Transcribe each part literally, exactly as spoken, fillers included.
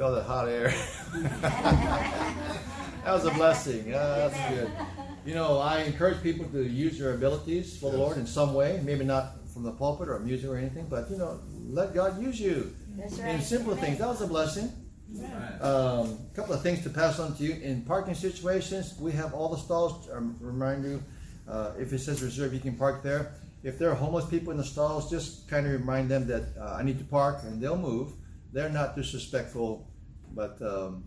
Feel the hot air. That was a blessing. Uh, that's good. You know, I encourage people to use their abilities for the Lord in some way. Maybe not from the pulpit or music or anything, but, you know, let God use you That's right. in simple things. That was a blessing. A um, couple of things to pass on to you. In parking situations, we have all the stalls. Um, remind you, uh, if it says reserve, you can park there. If there are homeless people in the stalls, just kind of remind them that uh, I need to park, and they'll move. They're not disrespectful, but um,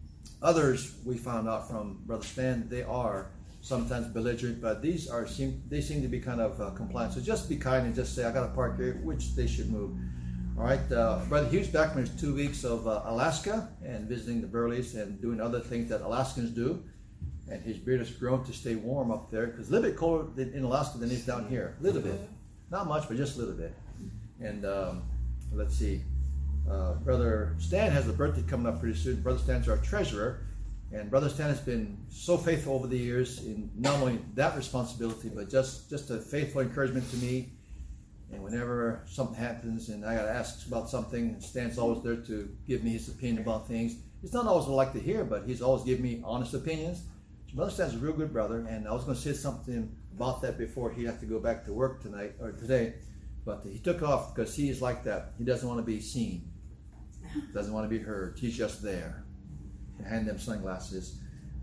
others we found out from Brother Stan, they are sometimes belligerent, but these are seem they seem to be kind of uh, compliant. So just be kind and just say, I got to park here, which they should move. All right, uh, Brother Hugh's back from his two weeks of uh, Alaska and visiting the Burleys and doing other things that Alaskans do. And his beard has grown to stay warm up there because a little bit colder in Alaska than it is down here. A little bit. Not much, but just a little bit. And um, let's see. Uh, Brother Stan has a birthday coming up pretty soon. Brother Stan's our treasurer. And Brother Stan has been so faithful over the years in not only that responsibility, but just, just a faithful encouragement to me. And whenever something happens and I got to ask about something, Stan's always there to give me his opinion about things. It's not always what I like to hear, but he's always given me honest opinions. So Brother Stan's a real good brother, and I was going to say something about that before he had to go back to work tonight or today. But he took off because he is like that. He doesn't want to be seen. Doesn't want to be heard. He's just there. Hand them sunglasses.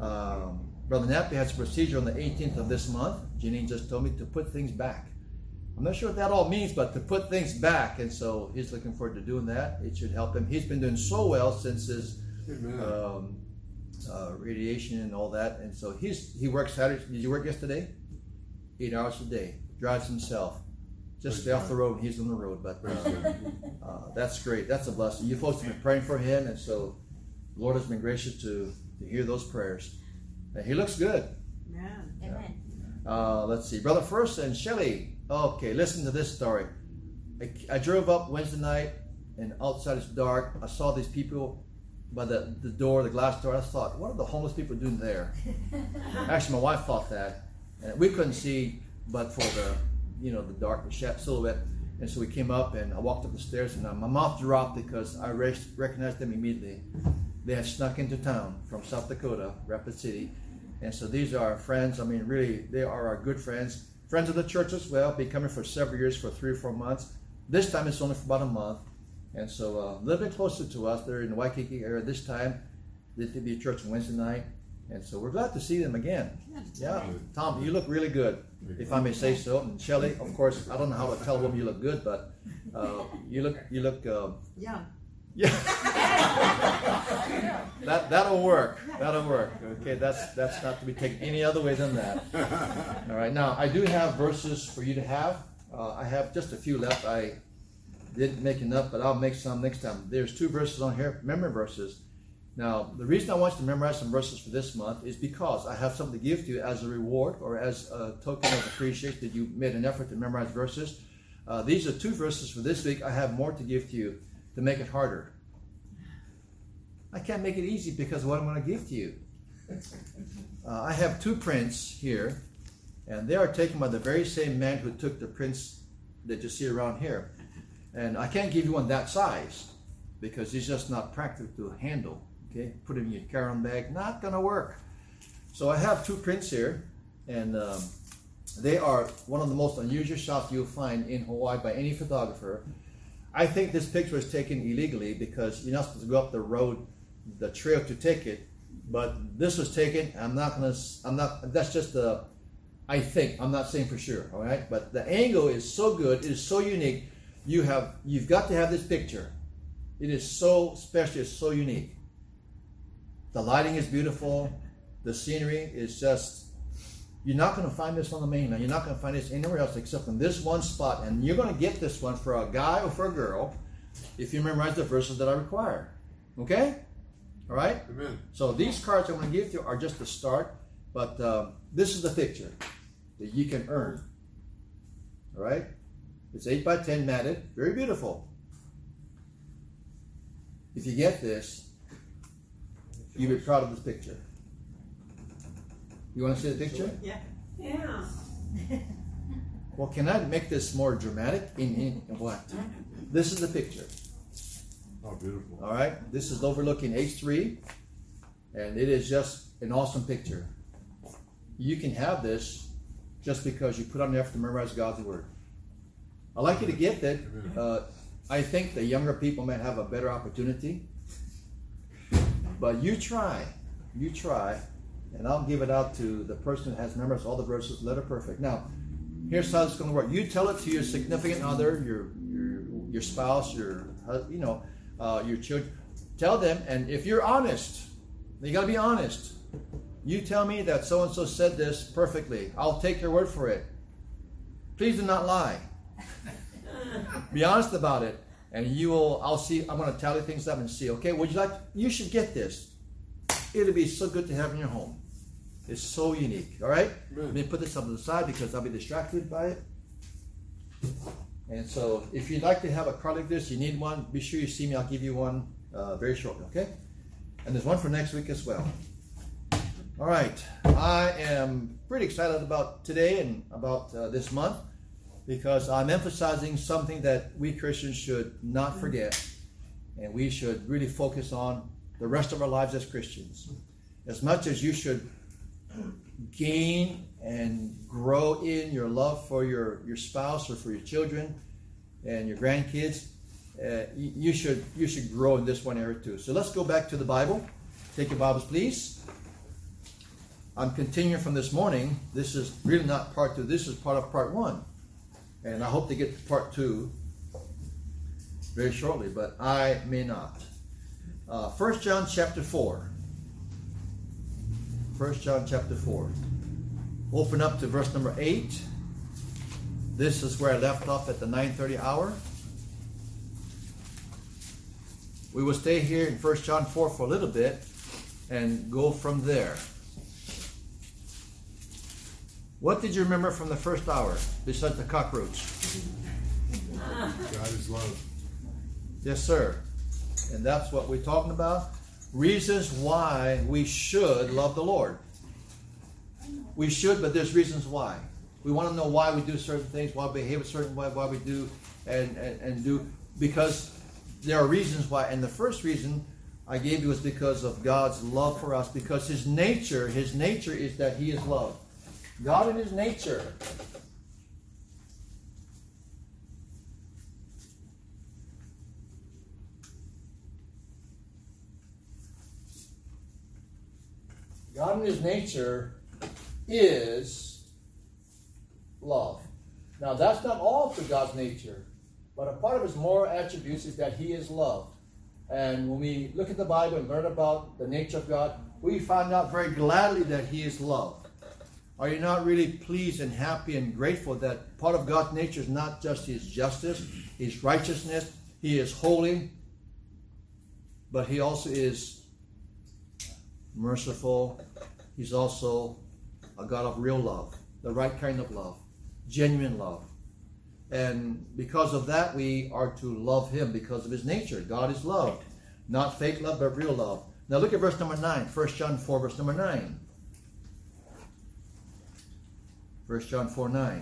Um, Brother Nappy has a procedure on the eighteenth of this month. Janine just told me to put things back. I'm not sure what that all means, but to put things back. And so he's looking forward to doing that. It should help him. He's been doing so well since his um, uh, radiation and all that. And so he's he works Saturday. Did you work yesterday? Eight hours a day. Drives himself. Just stay off the road, and he's on the road. But uh, uh, that's great. That's a blessing. You folks have been praying for him, and so the Lord has been gracious to, to hear those prayers. And he looks good. Amen. Yeah. Amen. Uh, let's see. Brother First and Shelley. Okay, listen to this story. I, I drove up Wednesday night, and outside it's dark. I saw these people by the, the door, the glass door. I thought, what are the homeless people doing there? Actually, my wife thought that. And we couldn't see but for the, you know, the dark silhouette. And so we came up, and I walked up the stairs, and my mouth dropped because I recognized them immediately. They had snuck into town from South Dakota, Rapid City. And so these are our friends. I mean, really, they are our good friends. Friends of the church as well. Been coming for several years, for three or four months. This time it's only for about a month. And so uh, a little bit closer to us. They're in the Waikiki area this time. They did be at church on Wednesday night. And so we're glad to see them again. Yeah. Tom, you look really good, if I may say so. And Shelley, of course, I don't know how to tell a woman you look good, but uh, you look, you look... Uh, yeah. Yeah. that that'll work. That'll work. Okay, that's that's not to be taken any other way than that. All right. Now I do have verses for you to have. Uh, I have just a few left. I didn't make enough, but I'll make some next time. There's two verses on here, memory verses. Now the reason I want you to memorize some verses for this month is because I have something to give to you as a reward or as a token of appreciation that you made an effort to memorize verses. Uh, these are two verses for this week. I have more to give to you to make it harder. I can't make it easy because of what I'm going to give to you. Uh, I have two prints here, and they are taken by the very same man who took the prints that you see around here. And I can't give you one that size because it's just not practical to handle. Okay, put it in your carry-on bag, not going to work. So I have two prints here, and um, they are one of the most unusual shots you'll find in Hawaii by any photographer. I think this picture was taken illegally because you're not supposed to go up the road, the trail to take it. But this was taken. I'm not gonna. I'm not. That's just a. I think. I'm not saying for sure. All right. But the angle is so good. It is so unique. You have. You've got to have this picture. It is so special. It's so unique. The lighting is beautiful. The scenery is just. You're not going to find this on the mainland. You're not going to find this anywhere else except in this one spot. And you're going to get this one for a guy or for a girl if you memorize the verses that I require. Okay? All right? Amen. So these cards I'm going to give you are just the start. But um, this is the picture that you can earn. All right? It's eight by ten matted. Very beautiful. If you get this, you'll be proud of this picture. You want to see the picture? Yeah. Yeah. Well, can I make this more dramatic? In, in what? This is the picture. Oh, beautiful. All right. This is overlooking H three, and it is just an awesome picture. You can have this just because you put on the effort to memorize God's Word. I'd like you to get that. Uh, I think the younger people may have a better opportunity. But you try. You try. And I'll give it out to the person that has memorized all the verses, letter perfect. Now, here's how it's going to work. You tell it to your significant other, your your, your spouse, your you know, uh, your children. Tell them, and if you're honest, you got to be honest. You tell me that so-and-so said this perfectly. I'll take your word for it. Please do not lie. Be honest about it. And you will, I'll see, I'm going to tally things up and see, okay, would you like, you should get this. It'll be so good to have in your home. It's so unique, all right? Let me put this up to the side because I'll be distracted by it. And so if you'd like to have a card like this, you need one, be sure you see me. I'll give you one uh, very shortly, okay? And there's one for next week as well. All right, I am pretty excited about today and about uh, this month because I'm emphasizing something that we Christians should not forget, and we should really focus on the rest of our lives as Christians. As much as you should gain and grow in your love for your, your spouse or for your children and your grandkids, uh, you, you should you should grow in this one area too. So let's go back to the Bible. Take your Bibles, please. I'm continuing from this morning. This is really not part two. This is part of part one. And I hope to get to part two very shortly, but I may not. Uh, First John chapter four. First John chapter four. Open up to verse number eight. This is where I left off at the nine thirty hour. We will stay here in First John four for a little bit and go from there. What did you remember from the first hour besides the cockroach? God is love. Yes, sir. And that's what we're talking about. Reasons why we should love the Lord. We should, but there's reasons why. We want to know why we do certain things, why we behave a certain way, why we do and, and, and do. Because there are reasons why. And the first reason I gave you is because of God's love for us. Because His nature, His nature is that He is love. God in His nature. God in His nature is love. Now that's not all to God's nature, but a part of His moral attributes is that He is love. And when we look at the Bible and learn about the nature of God, we find out very gladly that He is love. Are you not really pleased and happy and grateful that part of God's nature is not just His justice, His righteousness, He is holy, but He also is merciful. He's also a God of real love, the right kind of love, genuine love. And because of that, we are to love Him because of His nature. God is love, not fake love, but real love. Now look at verse number nine, First John four, verse number nine. First John four, nine.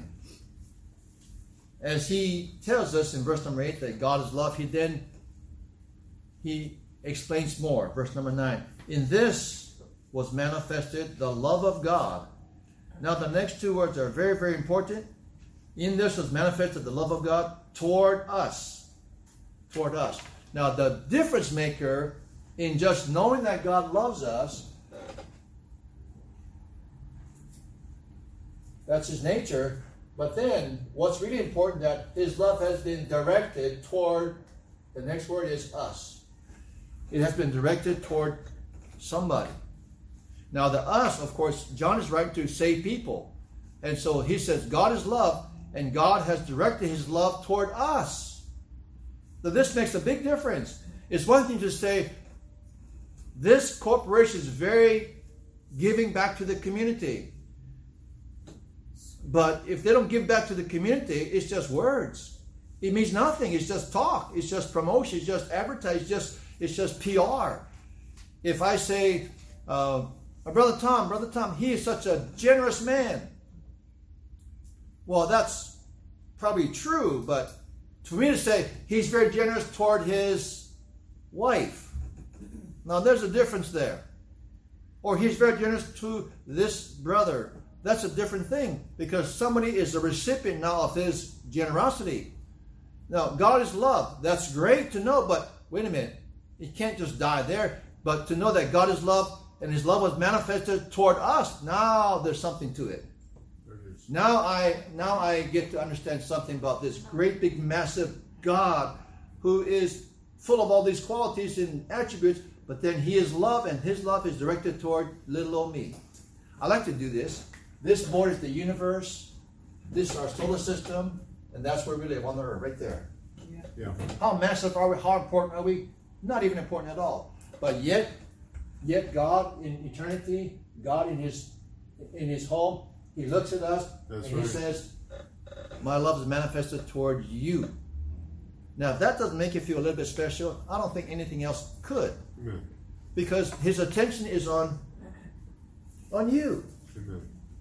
As he tells us in verse number eight that God is love, he then he explains more. Verse number nine. In this was manifested the love of God. Now the next two words are very, very important. In this was manifested the love of God toward us. Toward us. Now the difference maker in just knowing that God loves us, that's His nature. But then, what's really important, that His love has been directed toward, the next word is us. It has been directed toward somebody. Now the us, of course, John is writing to save people. And so he says God is love, and God has directed His love toward us. So this makes a big difference. It's one thing to say, this corporation is very giving back to the community. But if they don't give back to the community, it's just words. It means nothing. It's just talk. It's just promotion. It's just advertising. It's just, it's just P R. If I say, uh, Brother Tom, Brother Tom, he is such a generous man. Well, that's probably true. But for me to say, he's very generous toward his wife. Now there's a difference there. Or he's very generous to this brother. That's a different thing, because somebody is a recipient now of his generosity. Now, God is love. That's great to know, but wait a minute. It can't just die there. But to know that God is love and his love was manifested toward us, now there's something to it. Now I now I get to understand something about this great big massive God who is full of all these qualities and attributes, but then he is love, and his love is directed toward little old me. I like to do this. This board is the universe. This is our solar system, and that's where we live, on the earth, right there. Yeah. Yeah. How massive are we? How important are we? Not even important at all. But yet, yet God in eternity, God in his in his home, he looks at us That's and right. he says, my love is manifested toward you. Now, if that doesn't make you feel a little bit special, I don't think anything else could. Amen. Because his attention is on, on you. Amen.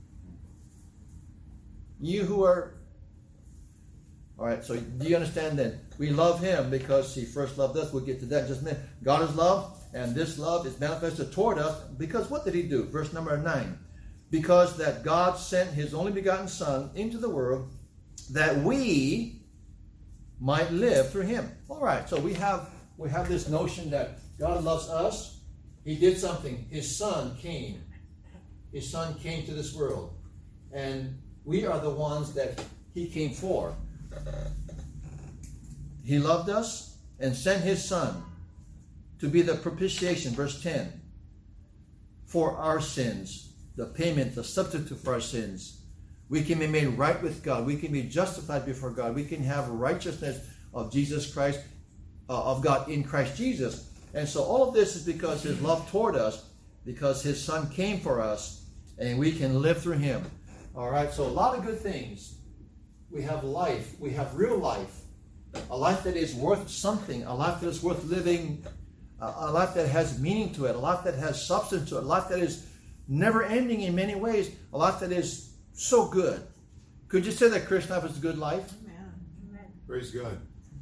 You who are... All right, so do you understand then? We love him because he first loved us. We'll get to that in just a minute. God is love, and this love is manifested toward us because what did he do? Verse number nine. Because that God sent his only begotten Son into the world that we might live through him. All right, so we have we have this notion that God loves us. He did something. His Son came. His Son came to this world. And we are the ones that he came for. He loved us and sent his Son to be the propitiation, verse ten, for our sins, the payment, the substitute for our sins. We can be made right with God. We can be justified before God. We can have righteousness of Jesus Christ, uh, of God in Christ Jesus. And so all of this is because his love toward us, because his Son came for us, and we can live through him. All right, so a lot of good things. We have life. We have real life. A life that is worth something. A life that is worth living. A, a life that has meaning to it. A life that has substance to it. A life that is never ending in many ways. A life that is so good. Could you say that Christian life is a good life? Amen. Praise God.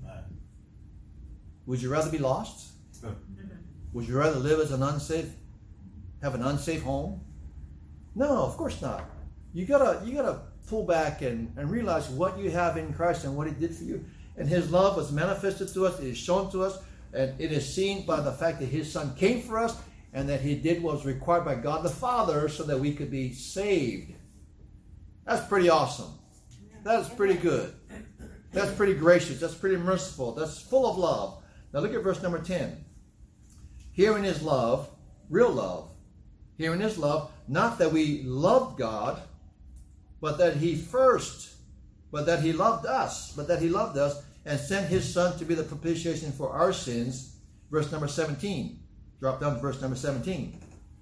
Would you rather be lost? No. Would you rather live as an unsafe, have an unsafe home? No, of course not. You gotta, you gotta pull back and, and realize what you have in Christ and what he did for you. And his love was manifested to us, it is shown to us, and it is seen by the fact that his Son came for us and that he did what was required by God the Father so that we could be saved. That's pretty awesome. That is pretty good. That's pretty gracious. That's pretty merciful. That's full of love. Now look at verse number ten. Herein is love, real love. Herein is love, not that we loved God, but that he first, but that he loved us, but that he loved us and sent his Son to be the propitiation for our sins. Verse number seventeen. Drop down to verse number seventeen.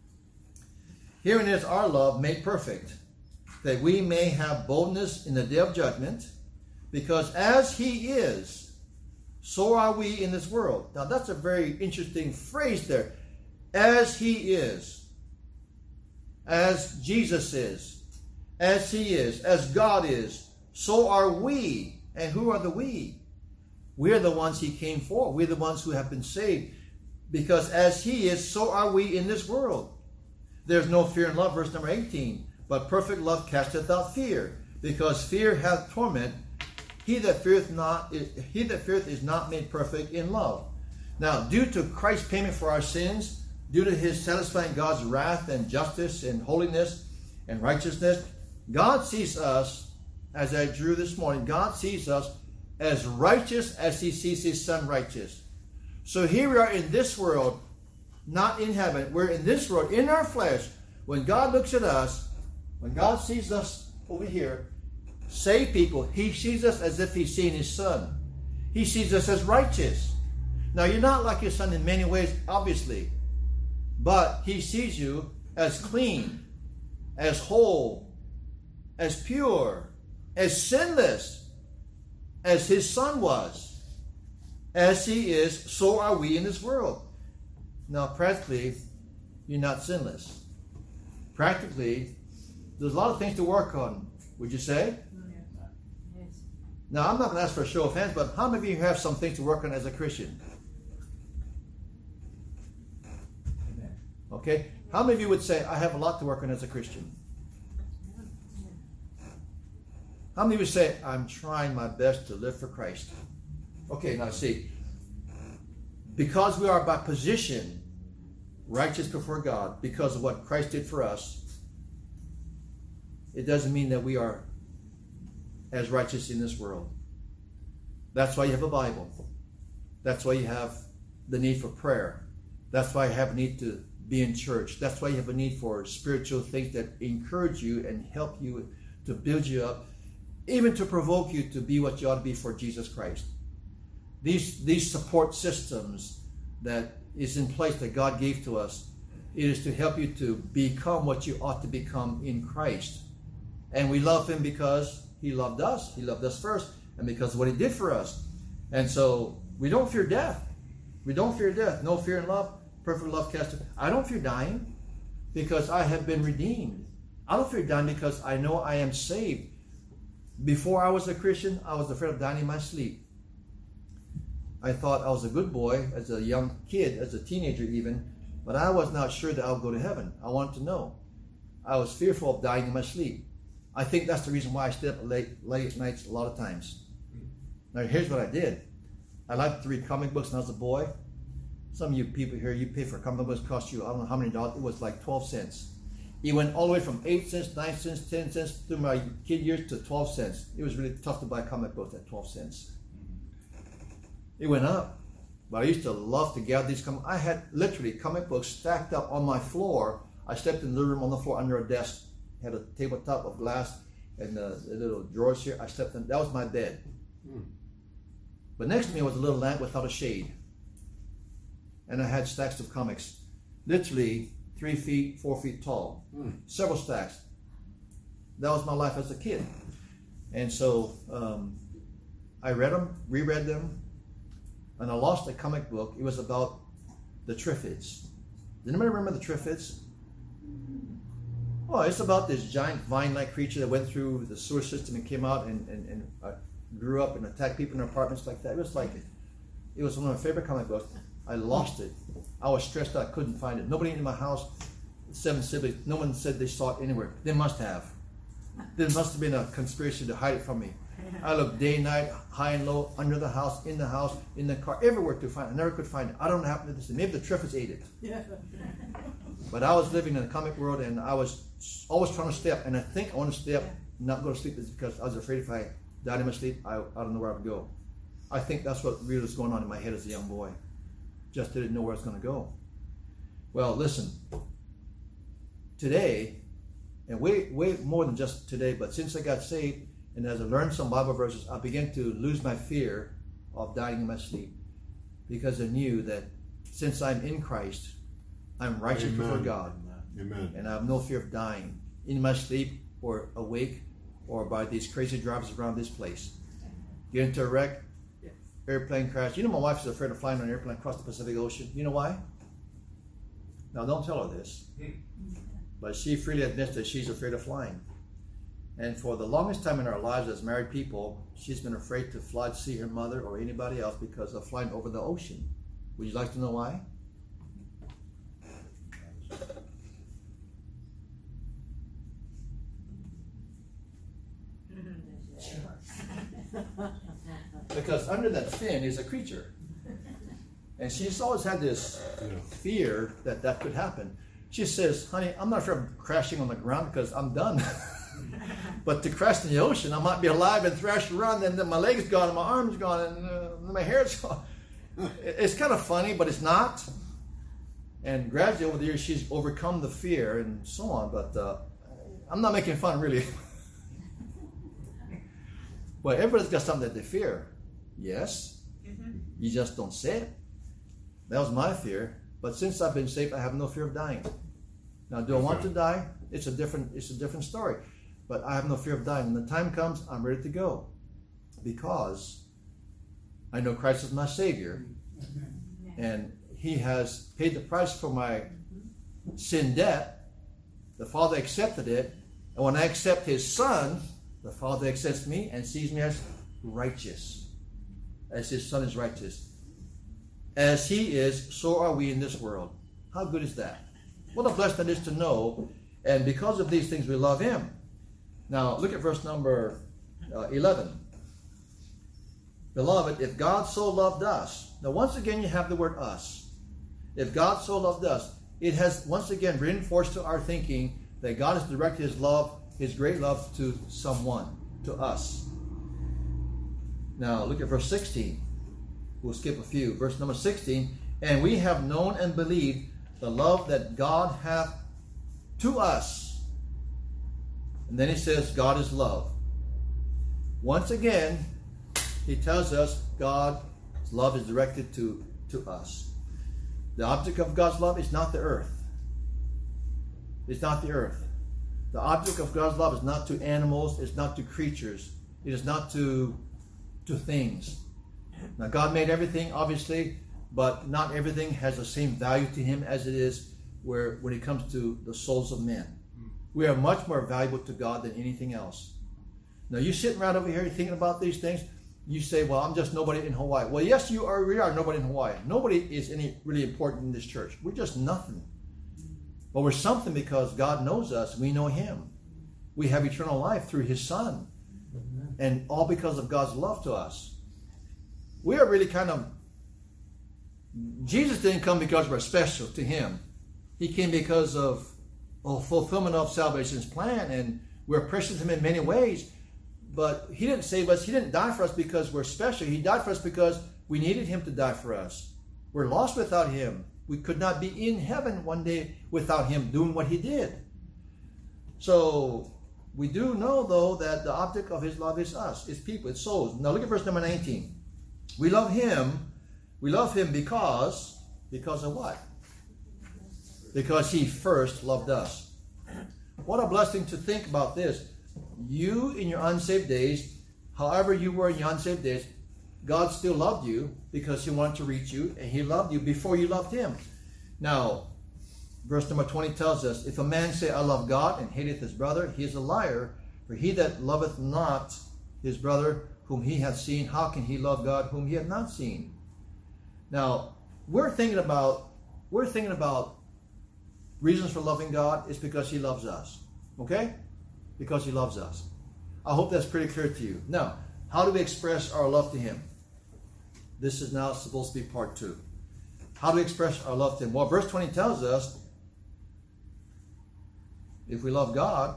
Herein is our love made perfect, that we may have boldness in the day of judgment, because as he is, so are we in this world. Now that's a very interesting phrase there. As he is, as Jesus is, as he is, as God is, so are we. And who are the we? We're the ones he came for. We're the ones who have been saved. Because as he is, so are we in this world. There's no fear in love, verse number eighteen. But perfect love casteth out fear, because fear hath torment. He that feareth not, he that feareth is not made perfect in love. Now, due to Christ's payment for our sins, due to his satisfying God's wrath and justice and holiness and righteousness, God sees us, as I drew this morning, God sees us as righteous as he sees his Son righteous. So here we are in this world, not in heaven. We're in this world, in our flesh. When God looks at us, when God sees us over here, saved people, he sees us as if he's seen his Son. He sees us as righteous. Now, you're not like his Son in many ways, obviously. But he sees you as clean, as whole, as pure, as sinless, as his Son was. As he is, so are we in this world. Now, practically, you're not sinless. Practically, there's a lot of things to work on, would you say? Yes. Now, I'm not going to ask for a show of hands, but how many of you have some things to work on as a Christian? Okay? How many of you would say, I have a lot to work on as a Christian? How many of you say, I'm trying my best to live for Christ? Okay, now see, because we are by position righteous before God because of what Christ did for us, it doesn't mean that we are as righteous in this world. That's why you have a Bible. That's why you have the need for prayer. That's why you have a need to be in church. That's why you have a need for spiritual things that encourage you and help you to build you up, even to provoke you to be what you ought to be for Jesus Christ. These, these support systems that is in place that God gave to us, it is to help you to become what you ought to become in Christ. And we love Him because He loved us. He loved us first, and because of what He did for us. And so we don't fear death. We don't fear death. No fear in love. Perfect love casts. I don't fear dying because I have been redeemed. I don't fear dying because I know I am saved. Before I was a Christian, I was afraid of dying in my sleep. I thought I was a good boy as a young kid, as a teenager even, but I was not sure that I would go to heaven. I wanted to know. I was fearful of dying in my sleep. I think that's the reason why I stayed up late, late nights a lot of times. Now here's what I did. I liked to read comic books when I was a boy. Some of you people here, you pay for comic books, cost you, I don't know how many dollars, it was like twelve cents. It went all the way from eight cents, nine cents, ten cents through my kid years to twelve cents. It was really tough to buy comic books at twelve cents. It went up. But I used to love to gather these comic I had literally comic books stacked up on my floor. I slept in the living room on the floor under a desk. Had a tabletop of glass and the, the little drawers here. I slept in, that was my bed. Mm. But next to me was a little lamp without a shade. And I had stacks of comics. Literally three feet, four feet tall. Mm. Several stacks. That was my life as a kid. And so um, I read them, reread them, and I lost a comic book. It was about the Triffids. Does anybody remember the Triffids? Well, it's about this giant vine-like creature that went through the sewer system and came out and, and, and uh, grew up and attacked people in their apartments like that. It was like, it was one of my favorite comic books. I lost it. I was stressed out. I couldn't find it. Nobody in my house, seven siblings, no one said they saw it anywhere. They must have. There must have been a conspiracy to hide it from me. I looked day and night, high and low, under the house, in the house, in the car, everywhere to find it. I never could find it. I don't know what happened to this. Maybe the Triffids ate it. Yeah. But I was living in the comic world, and I was always trying to stay up. And I think I want to stay up, not go to sleep, is because I was afraid if I died in my sleep, I, I don't know where I would go. I think that's what really was going on in my head as a young boy. Just didn't know where I was going to go. Well, listen. Today, and way, way more than just today, but since I got saved, and as I learned some Bible verses, I began to lose my fear of dying in my sleep, because I knew that since I'm in Christ, I'm righteous Amen. Before God. Amen. And I have no fear of dying in my sleep or awake or by these crazy drivers around this place. Get into a wreck, airplane crash. You know my wife is afraid of flying on an airplane across the Pacific Ocean. You know why? Now don't tell her this. But she freely admits that she's afraid of flying. And for the longest time in our lives as married people, she's been afraid to fly to see her mother or anybody else because of flying over the ocean. Would you like to know why? Because under that fin is a creature. And she's always had this fear that that could happen. She says, honey, I'm not afraid of crashing on the ground because I'm done. But to crash in the ocean, I might be alive and thrash around, and then my leg's gone, and my arm's gone, and uh, my hair's gone. It's kind of funny, but it's not. And gradually over the years, she's overcome the fear and so on. But uh, I'm not making fun, really. Well, everybody's got something that they fear. Yes. Mm-hmm. You just don't say it. That was my fear. But since I've been saved, I have no fear of dying. Now, do I want to die? It's a different, it's a different story. But I have no fear of dying. When the time comes, I'm ready to go. Because I know Christ is my Savior. And He has paid the price for my sin debt. The Father accepted it. And when I accept His Son, the Father accepts me and sees me as righteous. As His Son is righteous. As He is, so are we in this world. How good is that? What a blessing it is to know. And because of these things, we love him. Now, look at verse number uh, eleven. Beloved, if God so loved us. Now, once again, you have the word us. If God so loved us, it has once again reinforced to our thinking that God has directed his love, his great love to someone, to us. Now, look at verse sixteen. We'll skip a few. Verse number sixteen. And we have known and believed the love that God hath to us. And then he says, God is love. Once again, he tells us God's love is directed to, to us. The object of God's love is not the earth. It's not the earth. The object of God's love is not to animals. It's not to creatures. It is not to, to things. Now, God made everything, obviously, but not everything has the same value to him as it is where when it comes to the souls of men. We are much more valuable to God than anything else. Now, you sitting around over here thinking about these things, you say, well, I'm just nobody in Hawaii. Well, yes, you are. We are nobody in Hawaii. Nobody is any really important in this church. We're just nothing. But we're something because God knows us. We know him. We have eternal life through his son. And all because of God's love to us. We are really kind of... Jesus didn't come because we're special to him. He came because of the fulfillment of salvation's plan. And we're precious to him in many ways. But he didn't save us. He didn't die for us because we're special. He died for us because we needed him to die for us. We're lost without him. We could not be in heaven one day without him doing what he did. So we do know, though, that the object of his love is us. It's people. It's souls. Now look at verse number nineteen. We love him. We love him because, because of what? Because he first loved us. What a blessing to think about this. You, in your unsaved days, however you were in your unsaved days, God still loved you because he wanted to reach you, and he loved you before you loved him. Now, verse number twenty tells us, if a man say, I love God, and hateth his brother, he is a liar. For he that loveth not his brother whom he hath seen, how can he love God whom he hath not seen? Now, we're thinking about, we're thinking about reasons for loving God. It's because he loves us. Okay? Because he loves us. I hope that's pretty clear to you. Now, how do we express our love to him? This is now supposed to be part two. How do we express our love to him? Well, verse twenty tells us, if we love God,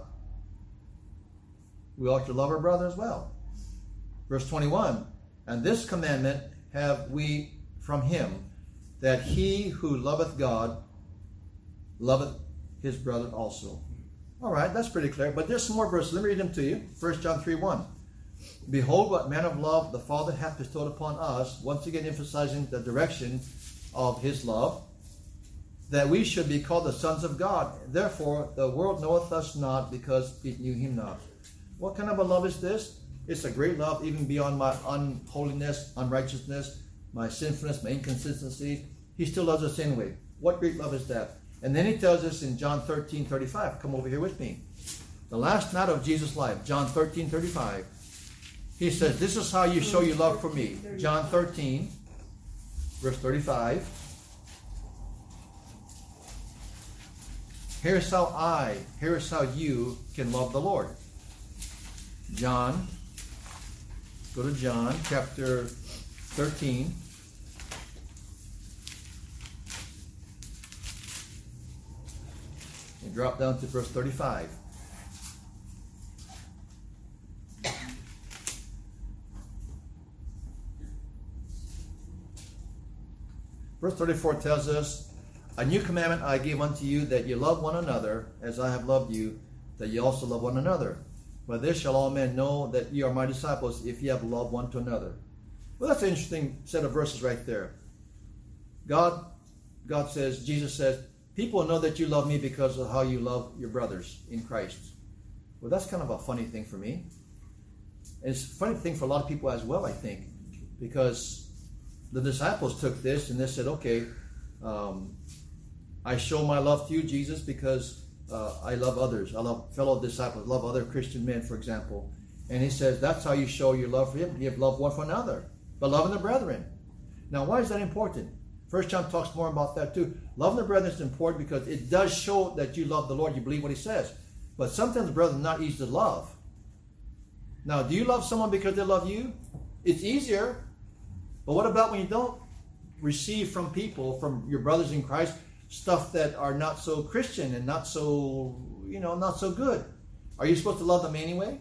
we ought to love our brother as well. Verse twenty-one, and this commandment have we from him, that he who loveth God loveth his brother also. All right, that's pretty clear. But there's some more verses. Let me read them to you. First John three one. Behold, what manner of love the Father hath bestowed upon us, once again emphasizing the direction of his love, that we should be called the sons of God. Therefore, the world knoweth us not, because it knew him not. What kind of a love is this? It's a great love, even beyond my unholiness, unrighteousness, my sinfulness, my inconsistency. He still loves us anyway. What great love is that? And then he tells us in John thirteen thirty-five. Come over here with me. The last night of Jesus' life, John thirteen thirty-five. He says, this is how you show your love for me. John thirteen, verse thirty-five. Here's how I, here's how you can love the Lord. John, go to John chapter thirteen. And drop down to verse thirty-five. Verse thirty-four tells us, a new commandment I give unto you, that you love one another, as I have loved you, that you also love one another. By this shall all men know that ye are my disciples, if ye have loved one to another. Well, that's an interesting set of verses right there. God, God says, Jesus says, people know that you love me because of how you love your brothers in Christ. Well, that's kind of a funny thing for me. And it's a funny thing for a lot of people as well, I think, because the disciples took this and they said, okay, um, I show my love to you, Jesus, because uh, I love others. I love fellow disciples, love other Christian men, for example. And he says, that's how you show your love for him. You have love one for another, but loving the brethren. Now, why is that important? First John talks more about that too. Loving the brethren is important because it does show that you love the Lord, you believe what he says. But sometimes the brethren are not easy to love. Now, do you love someone because they love you? It's easier. But what about when you don't receive from people, from your brothers in Christ, stuff that are not so Christian and not so, you know, not so good? Are you supposed to love them anyway?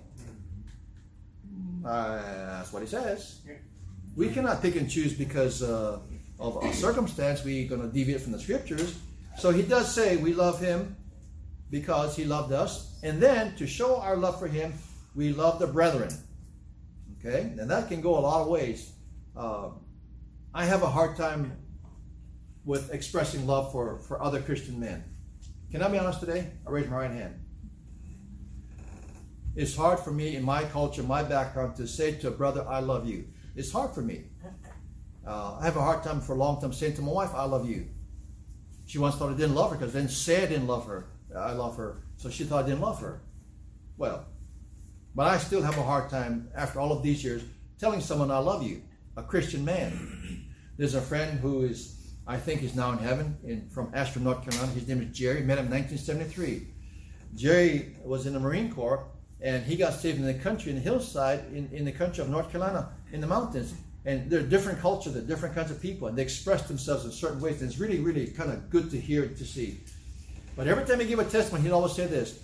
Uh, that's what he says. We cannot pick and choose because uh, of a circumstance. We're going to deviate from the scriptures. So he does say we love him because he loved us. And then to show our love for him, we love the brethren. Okay? And that can go a lot of ways. Uh, I have a hard time with expressing love for, for other Christian men. Can I be honest today? I raise my right hand. It's hard for me in my culture, my background, to say to a brother, I love you. It's hard for me. Uh, I have a hard time for a long time saying to my wife, I love you. She once thought I didn't love her because I didn't say I didn't love her. I love her. So she thought I didn't love her. Well, but I still have a hard time after all of these years telling someone I love you, a Christian man. There's a friend who is, I think is now in heaven, in, from Ashburn, North Carolina. His name is Jerry. Met him in nineteen seventy-three. Jerry was in the Marine Corps, and he got saved in the country, in the hillside, in, in the country of North Carolina, in the mountains. And they're different culture, they're different kinds of people, and they express themselves in certain ways. And it's really, really kind of good to hear, to see. But every time he gave a testimony, he'd always say this.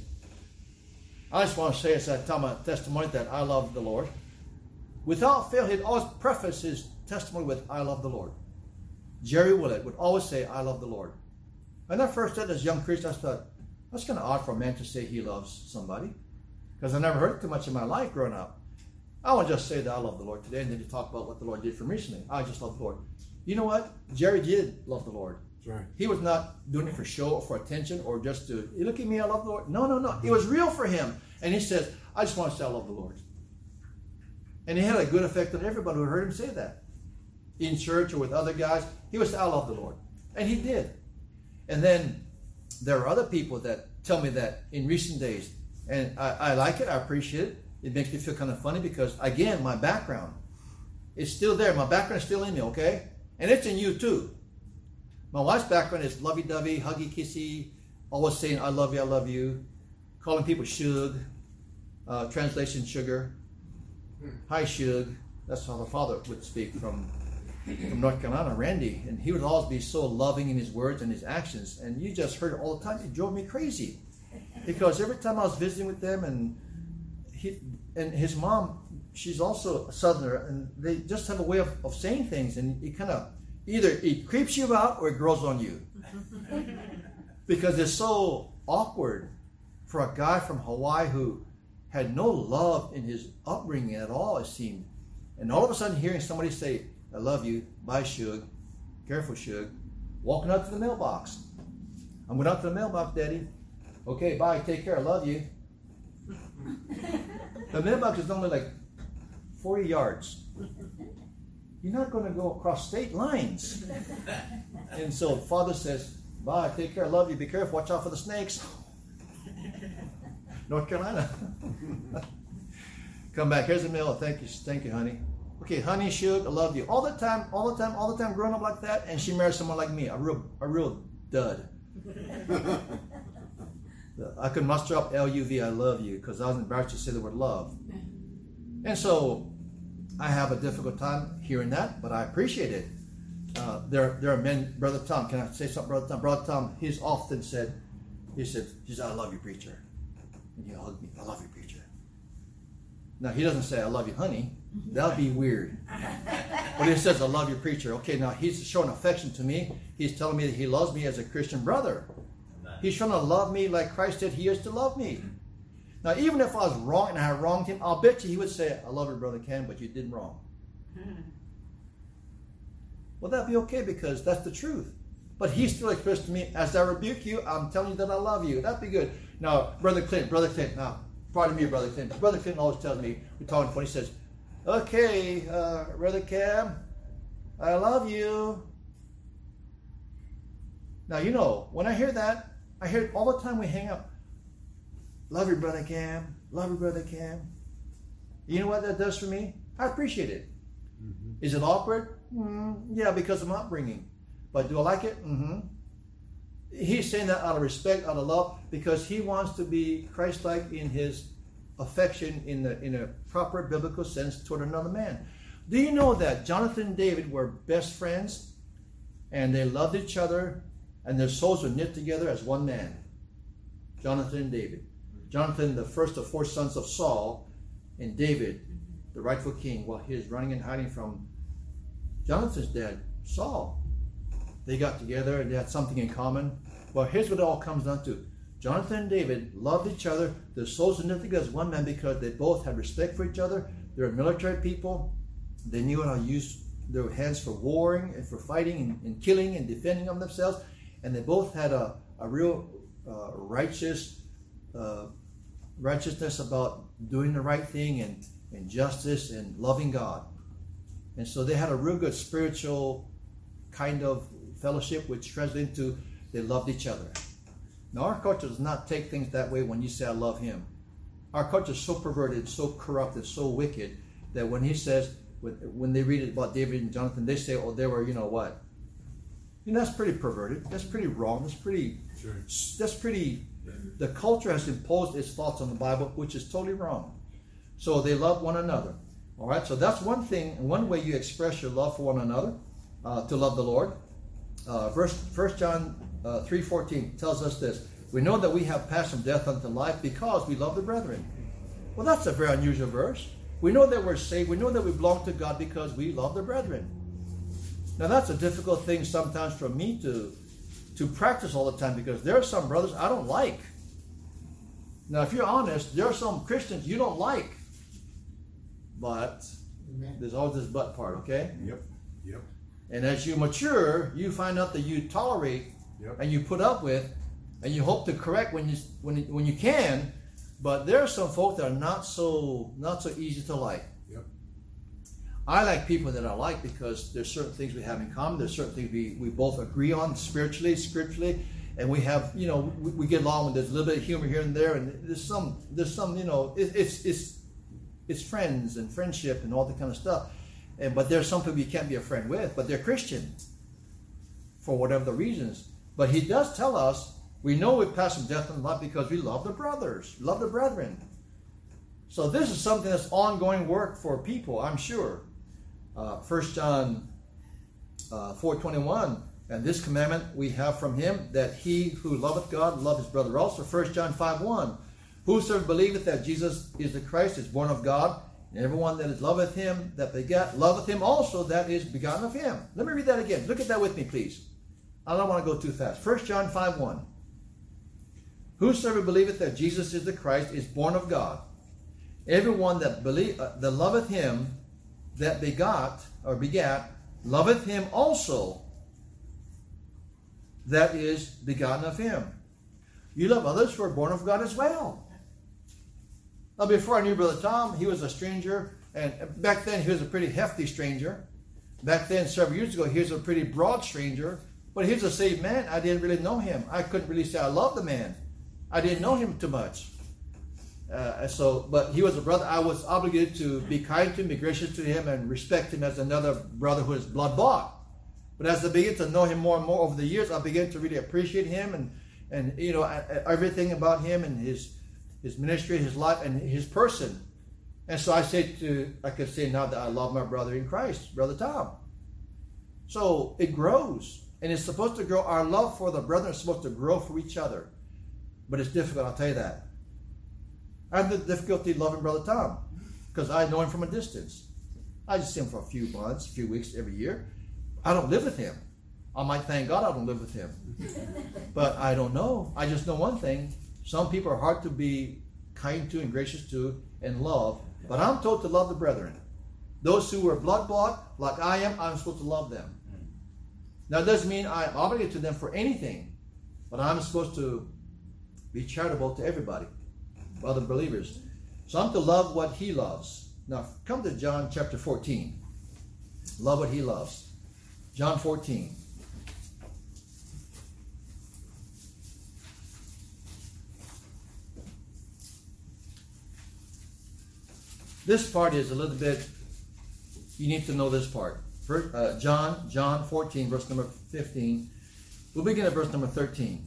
I just want to say, as I tell my testimony, that I love the Lord. Without fail, he'd always preface his testimony with, I love the Lord. Jerry Willett would always say, I love the Lord. When I first said as a young Christian, I thought, that's kind of odd for a man to say he loves somebody. Because I never heard it too much in my life growing up. I won't just say that I love the Lord today and then you talk about what the Lord did for me recently. I just love the Lord. You know what? Jerry did love the Lord. That's right. He was not doing it for show or for attention or just to, look at me, I love the Lord. No, no, no. It was real for him. And he says, I just want to say I love the Lord. And he had a good effect on everybody who heard him say that. In church or with other guys, he would say, I love the Lord. And he did. And then there are other people that tell me that in recent days. And I, I like it. I appreciate it. It makes me feel kind of funny because, again, my background is still there. My background is still in me, okay? And it's in you, too. My wife's background is lovey-dovey, huggy, kissy, always saying, I love you, I love you. Calling people Shug. Uh, translation, sugar. Hi, Shug. That's how the father would speak from, from North Carolina, Randy. And he would always be so loving in his words and his actions. And you just heard it all the time. It drove me crazy. Because every time I was visiting with them, and he, and his mom, she's also a Southerner, and they just have a way of, of saying things, and it kind of, either it creeps you out or it grows on you. Because it's so awkward for a guy from Hawaii who had no love in his upbringing at all, it seemed. And all of a sudden hearing somebody say, I love you, bye, Shug, careful, Shug, walking up to the mailbox. I'm going up to the mailbox, Daddy. Okay, bye, take care, I love you. The mailbox is only like forty yards. You're not going to go across state lines. And so Father says, bye, take care, I love you, be careful, watch out for the snakes. North Carolina. Come back, here's the mail, thank you, thank you, honey. Okay, honey, Shug, I love you. All the time, all the time, all the time growing up like that, and she married someone like me, a real, a real dud. I could muster up L U V, I love you, because I was embarrassed to say the word love. And so I have a difficult time hearing that, but I appreciate it. Uh, there, there are men, Brother Tom, can I say something, Brother Tom? Brother Tom, he's often said, he said, he said, I love you, preacher. And he hugged me, I love you, preacher. Now, he doesn't say, I love you, honey. That would be weird. But he says, I love you, preacher. Okay, now he's showing affection to me. He's telling me that he loves me as a Christian brother. He's trying to love me like Christ said he is to love me. Now, even if I was wrong and I had wronged him, I'll bet you he would say, I love you, Brother Ken, but you did wrong. Well, that'd be okay because that's the truth. But he still expressed to me, as I rebuke you, I'm telling you that I love you. That'd be good. Now, Brother Clinton, Brother Clinton, now, pardon me, Brother Clinton. Brother Clinton always tells me, we're talking funny, he says, okay, uh, Brother Cam, I love you. Now, you know, when I hear that, I hear it all the time we hang up. Love you, Brother Cam. Love you, Brother Cam. You know what that does for me? I appreciate it. Mm-hmm. Is it awkward? Mm, yeah, because of my upbringing. But do I like it? Mm-hmm. He's saying that out of respect, out of love, because he wants to be Christ-like in his affection in the in a proper biblical sense toward another man. Do you know that Jonathan and David were best friends, and they loved each other, and their souls were knit together as one man? Jonathan and David. Jonathan, the first of four sons of Saul, and David, the rightful king, while he is running and hiding from Jonathan's dad, Saul. They got together and they had something in common. Well, here's what it all comes down to. Jonathan and David loved each other. Their souls were knit together as one man because they both had respect for each other. They were military people. They knew how to use their hands for warring and for fighting and, and killing and defending of themselves. And they both had a, a real uh, righteous uh, righteousness about doing the right thing and, and justice and loving God. And so they had a real good spiritual kind of fellowship, which translates into they loved each other. Now, our culture does not take things that way when you say, I love him. Our culture is so perverted, so corrupted, so wicked, that when he says, when they read it about David and Jonathan, they say, oh, they were, you know what? You know, that's pretty perverted. That's pretty wrong. That's pretty, Sure. that's pretty, the culture has imposed its thoughts on the Bible, which is totally wrong. So they love one another. All right, so that's one thing, one way you express your love for one another, uh, to love the Lord. Uh, verse, First John uh, three fourteen tells us this. We know that we have passed from death unto life because we love the brethren. Well, that's a very unusual verse. We know that we're saved. We know that we belong to God because we love the brethren. Now, that's a difficult thing sometimes for me to, to practice all the time because there are some brothers I don't like. Now, if you're honest, there are some Christians you don't like. But Amen. there's always this but part, okay? Yep. Yep. And as you mature, you find out that you tolerate Yep. and you put up with and you hope to correct when you when when you can. But there are some folk that are not so not so easy to like. Yep. I like people that I like because there's certain things we have in common. There's certain things we, we both agree on spiritually, scripturally, and we have, you know, we, we get along. There's a little bit of humor here and there, and there's some there's some you know it, it's it's it's friends and friendship and all that kind of stuff. And but there's some people you can't be a friend with, but they're Christian for whatever the reasons. But he does tell us we know we've passed from death unto life because we love the brothers, love the brethren. So this is something that's ongoing work for people, I'm sure. Uh, First John uh, four twenty-one, and this commandment we have from him, that he who loveth God love his brother also. First John five one, whosoever believeth that Jesus is the Christ is born of God, and everyone that is loveth him that begat loveth him also that is begotten of him. Let me read that again. Look at that with me, please. I don't want to go too fast. First John five one. Whosoever believeth that Jesus is the Christ is born of God. Everyone that believe uh, that loveth him that begot or begat loveth him also that is begotten of him. You love others who are born of God as well. Now, before I knew Brother Tom, he was a stranger, and back then he was a pretty hefty stranger. Back then, several years ago, he was a pretty broad stranger. But he's a saved man. I didn't really know him. I couldn't really say I love the man. I didn't know him too much. Uh, so, but he was a brother. I was obligated to be kind to him, be gracious to him, and respect him as another brother who is blood bought. But as I began to know him more and more over the years, I began to really appreciate him and and you know everything about him and his his ministry, his life, and his person. And so I say to I could say now that I love my brother in Christ, Brother Tom. So it grows. And it's supposed to grow. Our love for the brethren is supposed to grow for each other. But it's difficult, I'll tell you that. I have the difficulty loving Brother Tom because I know him from a distance. I just see him for a few months, a few weeks every year. I don't live with him. I might thank God I don't live with him. But I don't know. I just know one thing. Some people are hard to be kind to and gracious to and love. But I'm told to love the brethren. Those who are blood-bought, like I am, I'm supposed to love them. Now, it doesn't mean I'm obligated to them for anything, but I'm supposed to be charitable to everybody, other believers. So I'm to love what he loves. Now, come to John chapter fourteen. Love what he loves. John fourteen. This part is a little bit, you need to know this part. First, uh, John, John fourteen, verse number fifteen. We'll begin at verse number thirteen.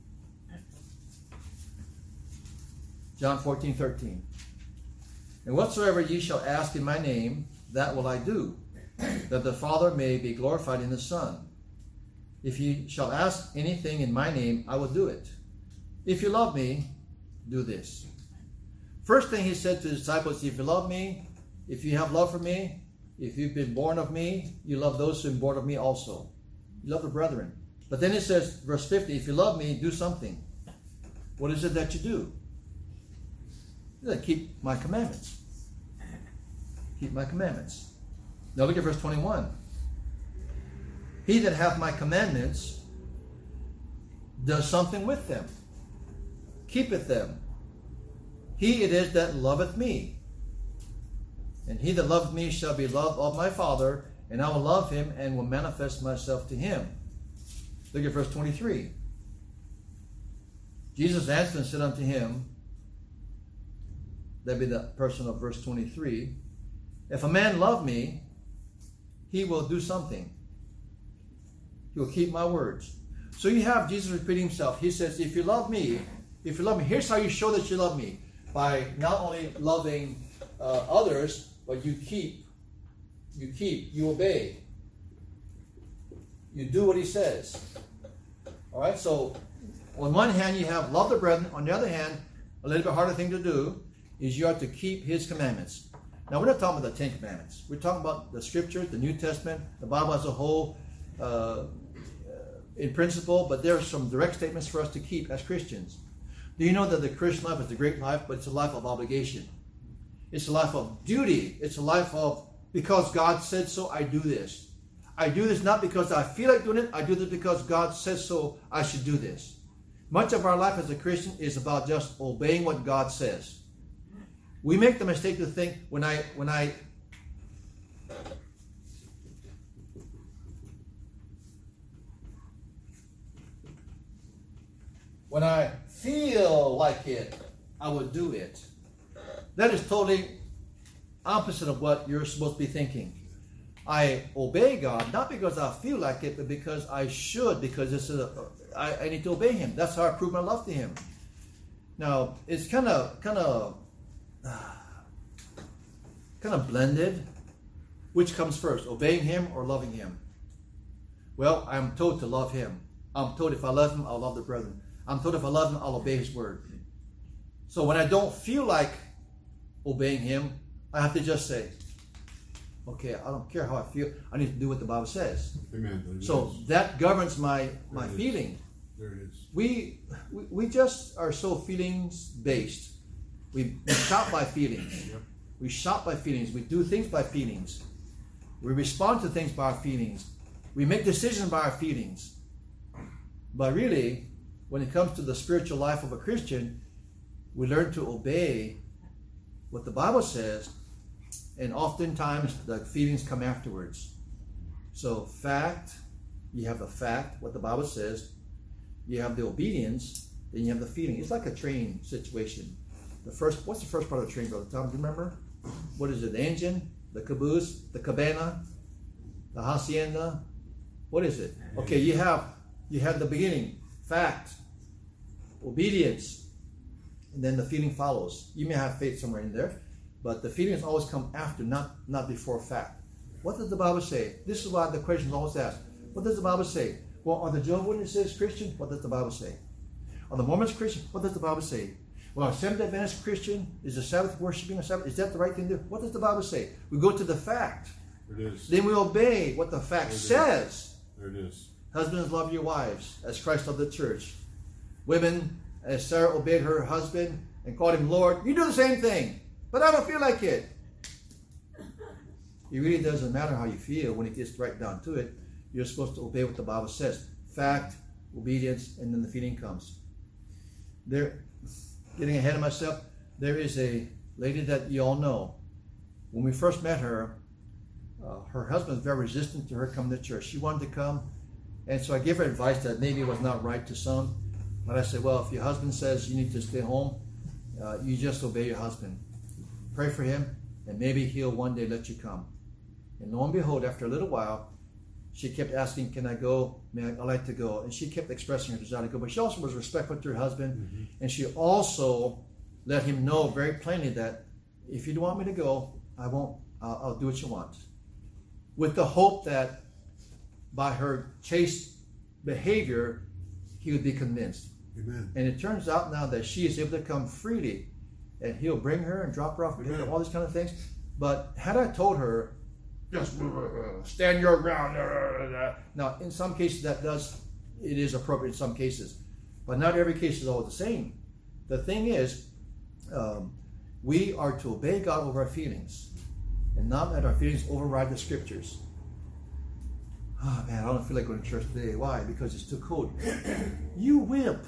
John fourteen, thirteen. And whatsoever ye shall ask in my name, that will I do, that the Father may be glorified in the Son. If ye shall ask anything in my name, I will do it. If you love me, do this. First thing he said to the disciples, if you love me, if you have love for me, if you've been born of me, you love those who have been born of me also. You love the brethren. But then it says, verse fifty, if you love me, do something. What is it that you do? You keep my commandments. Keep my commandments. Now look at verse twenty-one. He that hath my commandments does something with them, keepeth them. He it is that loveth me. And he that loveth me shall be loved of my Father, and I will love him and will manifest myself to him. Look at verse twenty-three. Jesus answered and said unto him, that'd be the person of verse twenty-three, if a man love me, he will do something. He will keep my words. So you have Jesus repeating himself. He says, if you love me, if you love me, here's how you show that you love me. By not only loving uh, others, but you keep, you keep, you obey. You do what he says. All right, so on one hand, you have love the brethren. On the other hand, a little bit harder thing to do is you have to keep his commandments. Now, we're not talking about the Ten Commandments. We're talking about the Scriptures, the New Testament, the Bible as a whole, uh, in principle, but there are some direct statements for us to keep as Christians. Do you know that the Christian life is a great life, but it's a life of obligation? It's a life of duty. It's a life of, because God said so, I do this. I do this not because I feel like doing it. I do this because God says so, I should do this. Much of our life as a Christian is about just obeying what God says. We make the mistake to think when I when I when I feel like it, I would do it. That is totally opposite of what you're supposed to be thinking. I obey God not because I feel like it, but because I should, because this is a, I, I need to obey Him. That's how I prove my love to Him. Now it's kind of kind of. kind of blended. Which comes first, obeying him or loving him? Well, I'm told to love him. I'm told if I love him, I'll love the brethren. I'm told if I love him, I'll obey his word. So when I don't feel like obeying him, I have to just say, okay, I don't care how I feel. I need to do what the Bible says. Amen. So that governs my, my feeling. There it is. We, we we just are so feelings based. We, we shop by feelings. Yep. We shop by feelings. We do things by feelings. We respond to things by our feelings. We make decisions by our feelings. But really, when it comes to the spiritual life of a Christian, we learn to obey what the Bible says, and oftentimes the feelings come afterwards. So fact, you have the fact, what the Bible says. You have the obedience, then you have the feeling. It's like a train situation. The first, what's the first part of the train, Brother Tom? Do you remember? What is it? The engine, the caboose, the cabana, the hacienda. What is it? Okay, you have you have the beginning, fact, obedience, and then the feeling follows. You may have faith somewhere in there, but the feelings always come after, not not before fact. What does the Bible say? This is why the question is always asked. What does the Bible say? Well, are the Jehovah's Witnesses Christian? What does the Bible say? Are the Mormons Christian? What does the Bible say? Well, are Seventh-day Adventist Christian? Is the Sabbath worshiping a Sabbath? Is that the right thing to do? What does the Bible say? We go to the fact. It is. Then we obey what the fact There it says. Is. There it is. Husbands, love your wives as Christ loved the church. Women, as Sarah obeyed her husband and called him Lord, you do the same thing. But I don't feel like it. It really doesn't matter how you feel when it gets right down to it. You're supposed to obey what the Bible says. Fact, obedience, and then the feeling comes. There, getting ahead of myself, there is a lady that you all know. When we first met her, uh, her husband was very resistant to her coming to church. She wanted to come, and so I gave her advice that maybe it was not right to some. But I said, well, if your husband says you need to stay home, uh, you just obey your husband. Pray for him, and maybe he'll one day let you come. And lo and behold, after a little while, she kept asking, can I go? May I, I'd like to go. And she kept expressing her desire to go. But she also was respectful to her husband. Mm-hmm. And she also let him know very plainly that if you don't want me to go, I won't. I'll, I'll do what you want. With the hope that by her chaste behavior, he would be convinced. Amen. And it turns out now that she is able to come freely, and he'll bring her and drop her off, and all these kind of things. But had I told her, just uh, stand your ground. Uh, now, in some cases that does, it is appropriate in some cases. But not every case is always the same. The thing is, um, we are to obey God over our feelings and not let our feelings override the scriptures. Oh man, I don't feel like going to church today. Why? Because it's too cold. You wimp.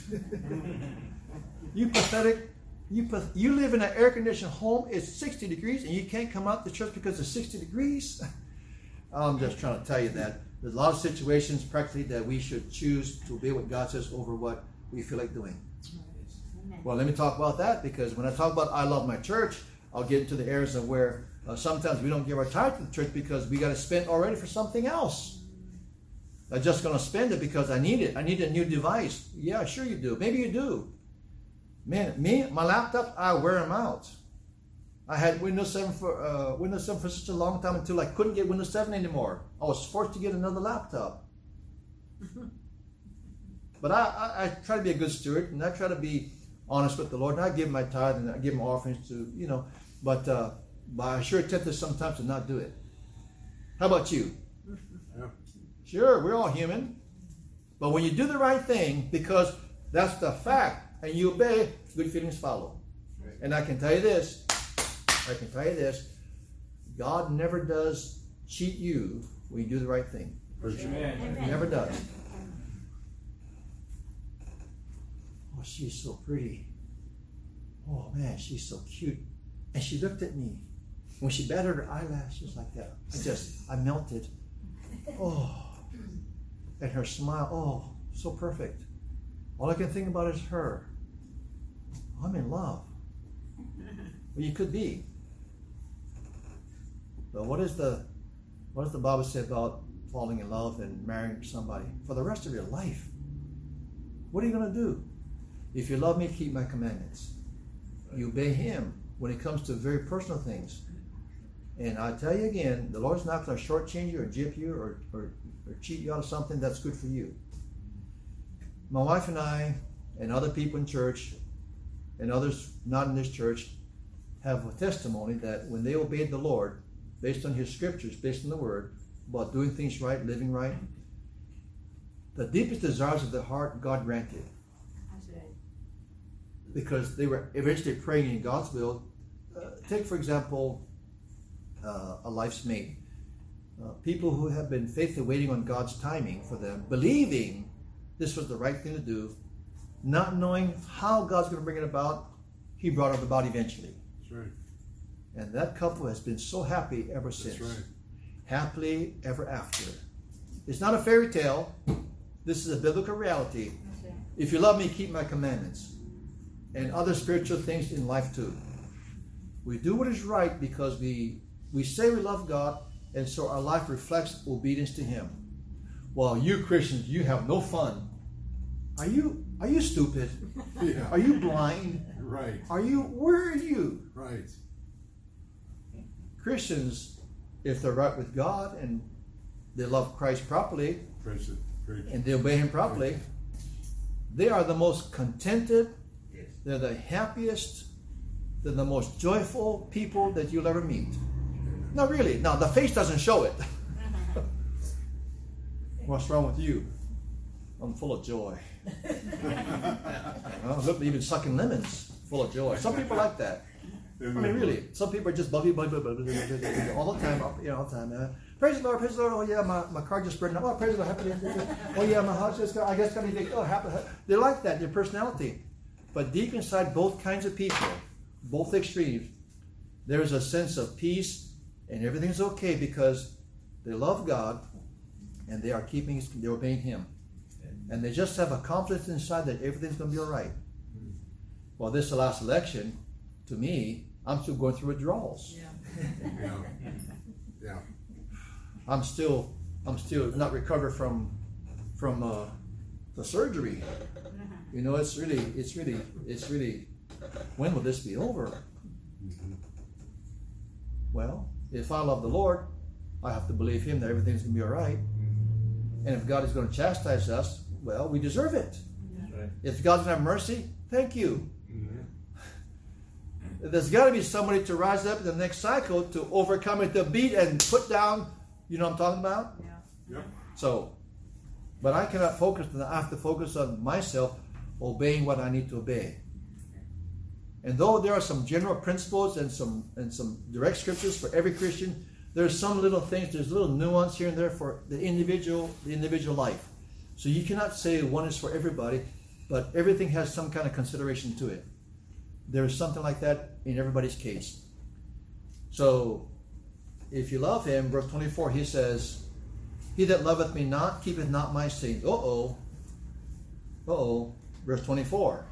You pathetic. You, you live in an air-conditioned home, it's sixty degrees, and you can't come out to church because it's sixty degrees? I'm just trying to tell you that there's a lot of situations practically that we should choose to obey what God says over what we feel like doing. Amen. Well, let me talk about that, because when I talk about I love my church, I'll get into the areas of where uh, sometimes we don't give our tithe to the church because we got to spend already for something else. I'm just going to spend it because I need it. I need a new device. Yeah, sure you do. Maybe you do. Man, me, my laptop, I wear them out. I had Windows seven for uh, Windows seven for such a long time until I couldn't get Windows seven anymore. I was forced to get another laptop. But I, I, I try to be a good steward, and I try to be honest with the Lord, and I give my tithe and I give my offerings to, you know, but, uh, but I sure tempted sometimes to not do it. How about you? Yeah. Sure, we're all human. But when you do the right thing, because that's the fact, and you obey, good feelings follow. And I can tell you this, I can tell you this, God never does cheat you when you do the right thing. Amen. He never does. Oh, she's so pretty. Oh man, she's so cute. And she looked at me. When she batted her eyelashes like that, I just, I melted. Oh, and her smile, oh, so perfect. All I can think about is her. I'm in love. Well, you could be. But what is the what does the Bible say about falling in love and marrying somebody for the rest of your life? What are you going to do? If you love me, keep my commandments. You obey him when it comes to very personal things. And I tell you again, the Lord's not going to shortchange you or gyp you or, or, or cheat you out of something that's good for you. My wife and I and other people in church and others not in this church have a testimony that when they obeyed the Lord, based on his scriptures, based on the word, about doing things right, living right, the deepest desires of their heart, God granted. Because they were eventually praying in God's will. Uh, take, for example, uh, a life's mate. Uh, people who have been faithfully waiting on God's timing for them, believing this was the right thing to do, not knowing how God's going to bring it about, he brought it about eventually. That's right. And that couple has been so happy ever since. That's right. Happily ever after. It's not a fairy tale. This is a biblical reality. If you love me, keep my commandments. And other spiritual things in life too. We do what is right because we we say we love God, and so our life reflects obedience to him. Well, you Christians, you have no fun. Are you are you stupid? Yeah. Are you blind? Right. Are you where are you? Right. Christians, if they're right with God and they love Christ properly, Praise it. Praise it. and they obey him properly, they are the most contented, they're the happiest, they're the most joyful people that you'll ever meet. No, really. Now, the face doesn't show it. What's wrong with you? I'm full of joy. Well, look, even sucking lemons, full of joy. Some people like that. I mean, really. Some people are just buggy, buggy, buggy, buggy, buggy, buggy all the time, you know, all the time. Uh, praise the Lord, praise the Lord. Oh yeah, my, my car just burned out. Oh, praise the Lord, happy. Oh yeah, my house just got, I guess got anything. Oh, happy. They like that, their personality. But deep inside both kinds of people, both extremes, there is a sense of peace and everything's okay because they love God and they are keeping, they're obeying him. And they just have a confidence inside that everything's going to be all right. Well, this is the last election. To me, I'm still going through withdrawals. Yeah. Yeah. I'm still, I'm still not recovered from, from uh, the surgery. You know, it's really, it's really, it's really. When will this be over? Mm-hmm. Well, if I love the Lord, I have to believe Him that everything's going to be all right. And if God is going to chastise us, well, we deserve it. Right. If God's going to have mercy, thank you. Mm-hmm. There's got to be somebody to rise up in the next cycle to overcome it, to beat and put down. You know what I'm talking about? Yeah. Yep. So, but I cannot focus, I have to focus on myself obeying what I need to obey. And though there are some general principles and some and some direct scriptures for every Christian, there's some little things, there's little nuance here and there for the individual, the individual life. So you cannot say one is for everybody, but everything has some kind of consideration to it. There's something like that in everybody's case. So if you love Him, verse twenty-four, He says, "He that loveth me not, keepeth not my sayings." Uh-oh. Uh-oh. Verse twenty-four.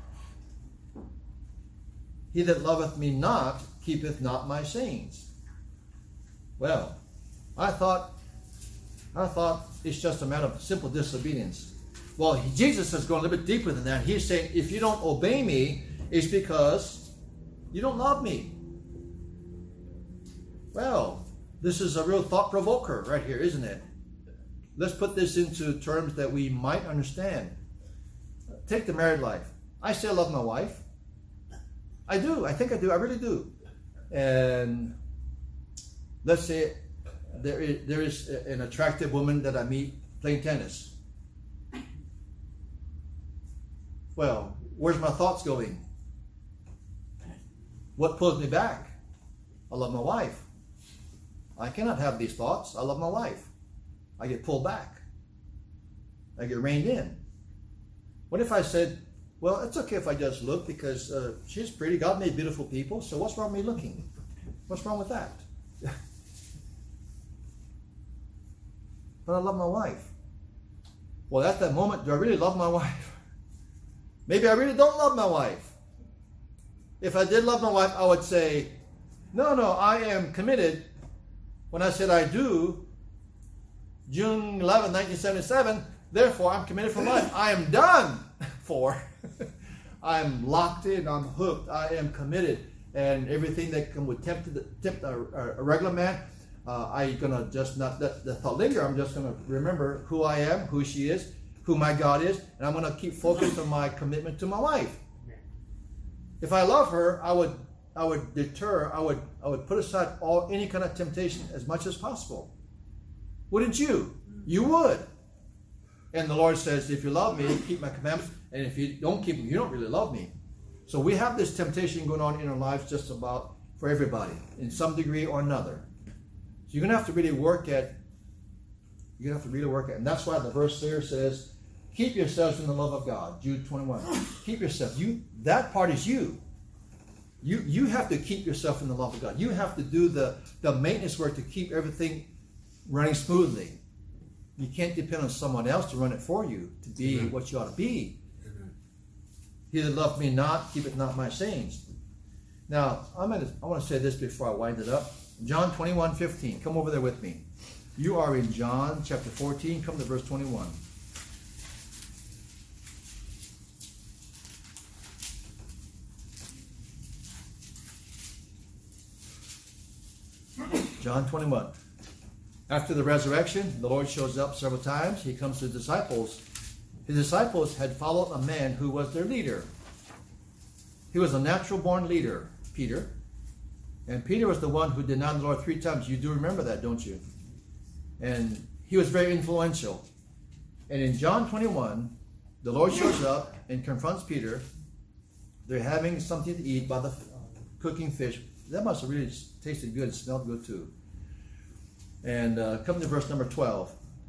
"He that loveth me not, keepeth not my sayings." Well, I thought, I thought it's just a matter of simple disobedience. Well, Jesus is going a little bit deeper than that. He's saying, if you don't obey me, it's because you don't love me. Well, this is a real thought provoker right here, isn't it? Let's put this into terms that we might understand. Take the married life. I say I love my wife. I do. I think I do. I really do. And let's say there is, there is an attractive woman that I meet playing tennis. Well, where's my thoughts going? What pulls me back? I love my wife. I cannot have these thoughts. I love my wife. I get pulled back. I get reined in. What if I said, well, it's okay if I just look because uh, she's pretty. God made beautiful people, so what's wrong with me looking? What's wrong with that? But I love my wife. Well, at that moment, do I really love my wife? Maybe I really don't love my wife. If I did love my wife, I would say, no, no, I am committed. When I said I do, June eleventh, nineteen seventy-seven, therefore I'm committed for life. I am done for. I'm locked in, I'm hooked, I am committed. And everything that can, would tempt, tempt a, a regular man, uh, I'm going to just not let the thought linger. I'm just going to remember who I am, who she is, who my God is, and I'm going to keep focused on my commitment to my wife. If I love her, I would I would deter, I would I would put aside all any kind of temptation as much as possible. Wouldn't you? You would. And the Lord says, if you love me, keep my commandments. And if you don't keep them, you don't really love me. So we have this temptation going on in our lives just about for everybody in some degree or another. So you're going to have to really work at, you're going to have to really work at, and that's why the verse there says, keep yourselves in the love of God, Jude twenty-one. Keep yourself. You, that part is you. You, you have to keep yourself in the love of God. You have to do the, the maintenance work to keep everything running smoothly. You can't depend on someone else to run it for you, to be Amen. What you ought to be. Amen. He that loveth me not, keepeth not my sayings. Now, I'm gonna, I want to say this before I wind it up. John twenty-one fifteen. Come over there with me. You are in John chapter fourteen. Come to verse twenty-one. John twenty-one. After the resurrection, the Lord shows up several times. He comes to the disciples. His disciples had followed a man who was their leader. He was a natural-born leader, Peter. And Peter was the one who denied the Lord three times. You do remember that, don't you? And he was very influential. And in John twenty-one, the Lord shows up and confronts Peter. They're having something to eat by the cooking fish. That must have really tasted good and smelled good too. And uh, come to verse number twelve.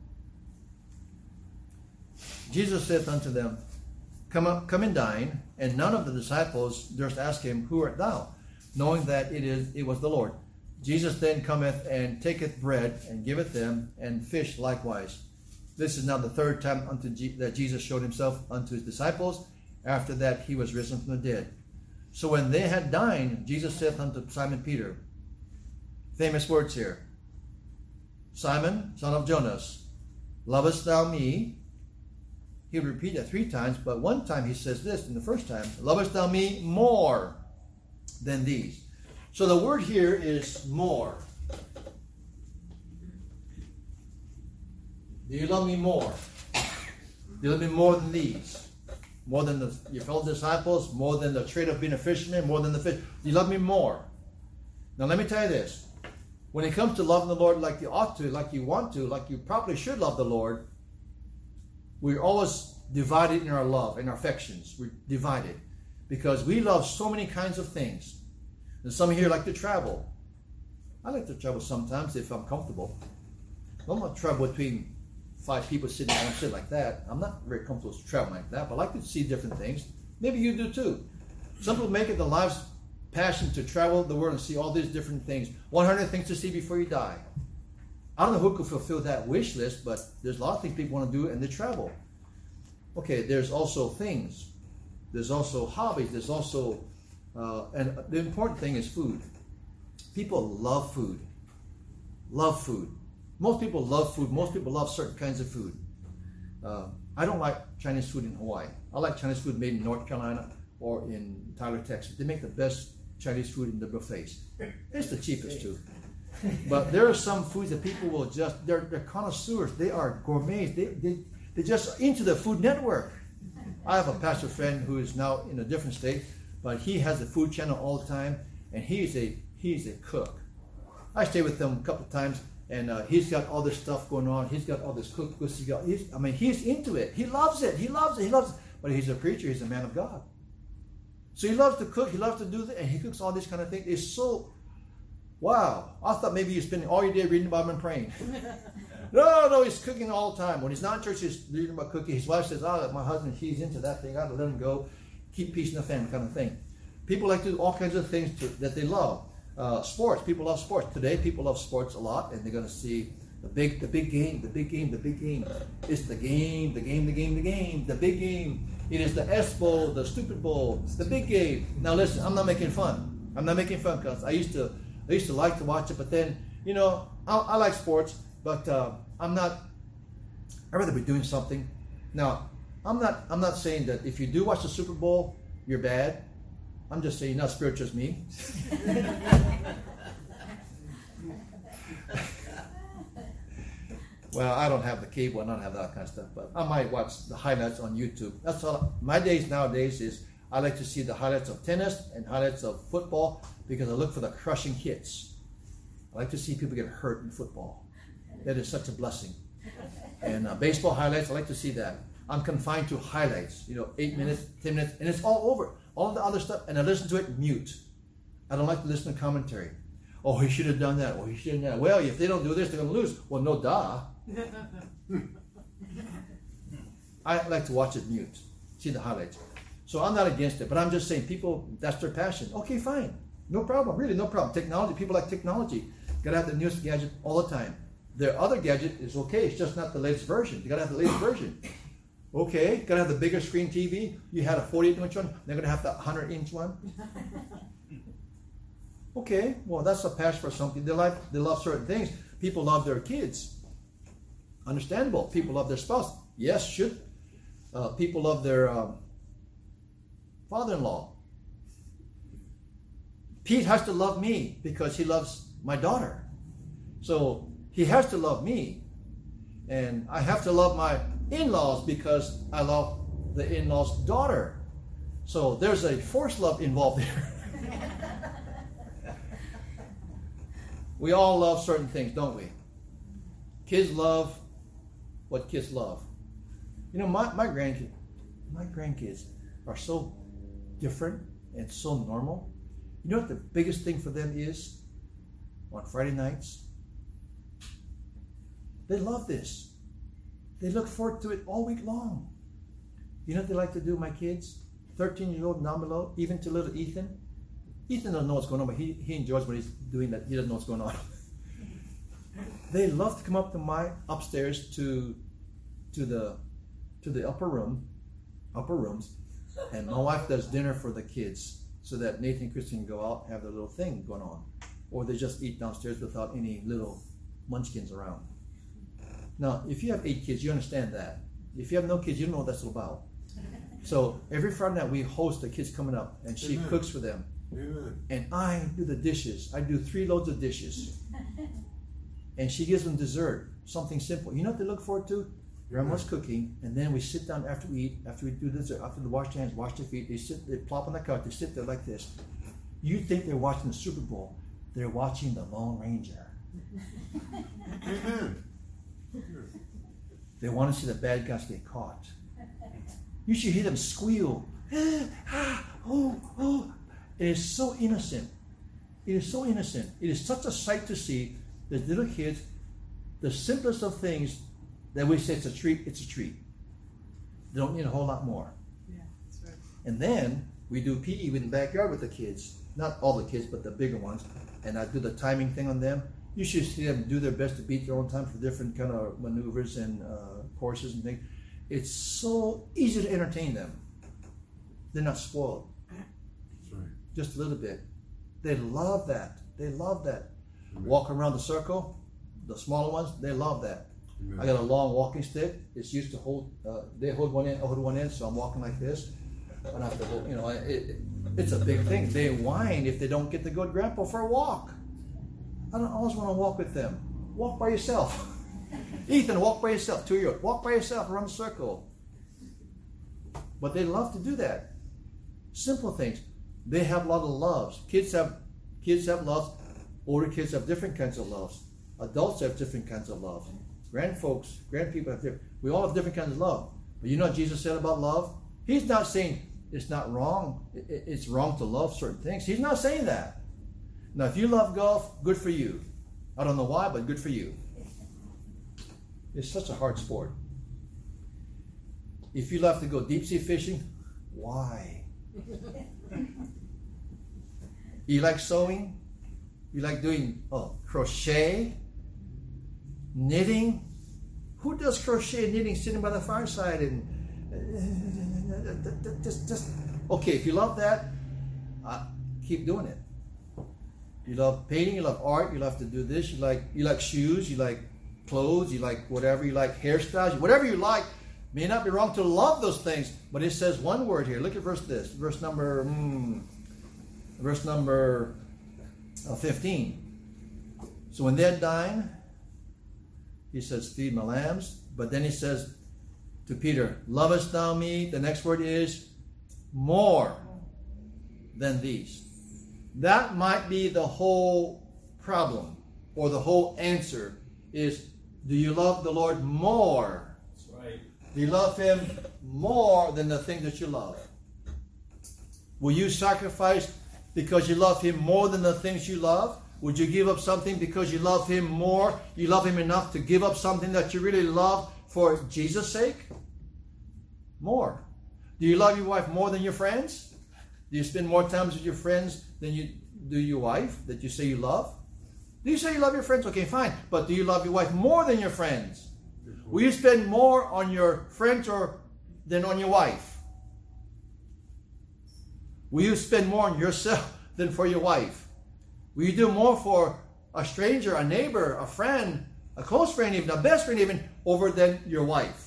Jesus saith unto them, Come up, come and dine. And none of the disciples durst ask him, Who art thou? Knowing that it is it was the Lord. Jesus then cometh and taketh bread and giveth them, and fish likewise. This is now the third time unto G- that Jesus showed himself unto his disciples. After that he was risen from the dead. So when they had dined, Jesus saith unto Simon Peter, famous words here, Simon, son of Jonas, lovest thou me? He would repeat that three times, but one time he says this in the first time, lovest thou me more than these? So the word here is more. Do you love me more? Do you love me more than these? More than the, your fellow disciples? More than the trade of being a fisherman? More than the fish? Do you love me more? Now let me tell you this. When it comes to loving the Lord like you ought to, like you want to, like you probably should love the Lord, we're always divided in our love, in our affections. We're divided because we love so many kinds of things. And some here like to travel. I like to travel sometimes if I'm comfortable. I'm not travel between five people sitting on shit like that. I'm not very comfortable traveling like that, but I like to see different things. Maybe you do too. Some people make it their life's passion to travel the world and see all these different things. one hundred things to see before you die. I don't know who could fulfill that wish list, but there's a lot of things people want to do and they travel. Okay, there's also things. There's also hobbies. There's also, uh, and the important thing is food. People love food. Love food. Most people love food. Most people love certain kinds of food. Uh, I don't like Chinese food in Hawaii. I like Chinese food made in North Carolina or in Tyler, Texas. They make the best Chinese food in the buffets. It's the cheapest too. But there are some foods that people will just, they're, they're connoisseurs. They are gourmets. They, they, they're just into the Food Network. I have a pastor friend who is now in a different state, but he has a food channel all the time, and he's a, he's a cook. I stay with him a couple of times, and uh, he's got all this stuff going on. He's got all this cookbooks. He got, he's, I mean, he's into it. He loves it. He loves it. He loves it. But he's a preacher. He's a man of God. So he loves to cook. He loves to do that, and he cooks all these kind of things. It's so, wow. I thought maybe you're spending all your day reading the Bible and praying. No, no, he's cooking all the time. When he's not in church, he's reading about cooking. His wife says, oh, my husband, he's into that thing. I got to let him go. Keep peace in the family kind of thing. People like to do all kinds of things to, that they love. Uh, sports. People love sports. Today, people love sports a lot, and they're going to see the big, the big game, the big game, the big game. It's the game, the game, the game, the game, the big game. It is the S Bowl, the stupid bowl, the big game. Now listen, I'm not making fun. I'm not making fun because I used to, I used to like to watch it, but then, you know, I, I like sports, but uh, I'm not. I'd rather be doing something. Now, I'm not. I'm not saying that if you do watch the Super Bowl, you're bad. I'm just saying you're not spiritual as me. Well, I don't have the cable and I don't have that kind of stuff, but I might watch the highlights on YouTube. That's all. My days nowadays is I like to see the highlights of tennis and highlights of football because I look for the crushing hits. I like to see people get hurt in football. That is such a blessing. And uh, baseball highlights, I like to see that. I'm confined to highlights, you know, eight minutes, ten minutes, and it's all over. All the other stuff, and I listen to it mute. I don't like to listen to commentary. Oh, he should have done that. Oh, he should have done that. Well, if they don't do this, they're going to lose. Well, no, duh. I like to watch it mute, see the highlights. So I'm not against it, but I'm just saying people, that's their passion. Okay, fine. No problem. Really, no problem. Technology, people like technology. Got to have the newest gadget all the time. Their other gadget is okay. It's just not the latest version. You got to have the latest version. Okay, got to have the bigger screen T V. You had a forty-eight inch one. They're going to have the one hundred inch one. Okay, well, that's a passion for something. They like, they love certain things. People love their kids. Understandable. People love their spouse. Yes, should. Uh, people love their um, father-in-law. Pete has to love me because he loves my daughter. So he has to love me. And I have to love my in-laws because I love the in-law's daughter. So there's a forced love involved there. We all love certain things, don't we? Kids love what kids love. You know, my, my grandkids, my grandkids are so different and so normal. You know what the biggest thing for them is on Friday nights? They love this. They look forward to it all week long. You know what they like to do, my kids? thirteen-year-old down below, even to little Ethan. Ethan doesn't know what's going on, but he, he enjoys what he's doing, that he doesn't know what's going on. They love to come up to my upstairs to to the to the upper room, upper rooms, and my wife does dinner for the kids so that Nathan and Christine can go out and have their little thing going on. Or they just eat downstairs without any little munchkins around. Now, if you have eight kids, you understand that. If you have no kids, you don't know what that's all about. So every Friday night we host the kids coming up, and she Amen. cooks for them. Amen. And I do the dishes. I do three loads of dishes. And she gives them dessert, something simple. You know what they look forward to? Grandma's cooking, and then we sit down after we eat, after we do this, after they wash their hands, wash their feet, they sit, they plop on the couch, they sit there like this. You think they're watching the Super Bowl. They're watching the Lone Ranger. Amen. They want to see the bad guys get caught. You should hear them squeal. Ah, oh, oh. It is so innocent. It is so innocent. It is such a sight to see the little kids, the simplest of things that we say it's a treat, it's a treat. They don't need a whole lot more. Yeah, that's right. And then we do P E in the backyard with the kids. Not all the kids, but the bigger ones. And I do the timing thing on them. You should see them do their best to beat their own time for different kind of maneuvers and uh, courses and things. It's so easy to entertain them. They're not spoiled. That's right. Just a little bit. They love that. They love that. Amen. Walk around the circle. The smaller ones, they love that. Amen. I got a long walking stick. It's used to hold. Uh, they hold one end, I hold one end, so I'm walking like this. I don't have to hold. You know, it, it, it's a big thing. They whine if they don't get to go with Grandpa for a walk. I don't always want to walk with them. Walk by yourself. Ethan, walk by yourself. Two year old, walk by yourself around the circle. But they love to do that. Simple things. They have a lot of loves. Kids have kids have loves. Older kids have different kinds of loves. Adults have different kinds of love. Grand folks, grand people have different. We all have different kinds of love. But you know what Jesus said about love? He's not saying it's not wrong. It's wrong to love certain things. He's not saying that. Now, if you love golf, good for you. I don't know why, but good for you. It's such a hard sport. If you love to go deep sea fishing, why? You like sewing? You like doing oh, crochet? Knitting? Who does crochet and knitting sitting by the fireside and uh, just, just okay, if you love that, uh, keep doing it. You love painting, you love art, you love to do this, you like you like shoes, you like clothes, you like whatever, you like hairstyles, whatever you like. May not be wrong to love those things, but it says one word here. Look at verse this, verse number, mm, verse number uh, fifteen. So when they're dying, he says, feed my lambs. But then he says to Peter, lovest thou me? The next word is more than these. That might be the whole problem or the whole answer is, do you love the Lord more? That's right. Do you love Him more than the thing that you love? Will you sacrifice because you love Him more than the things you love? Would you give up something because you love Him more? You love Him enough to give up something that you really love for Jesus' sake? More. Do you love your wife more than your friends? Do you spend more times with your friends than you do your wife that you say you love? Do you say you love your friends? Okay, fine. But do you love your wife more than your friends? Will you spend more on your friends or than on your wife? Will you spend more on yourself than for your wife? Will you do more for a stranger, a neighbor, a friend, a close friend, even a best friend, even over than your wife?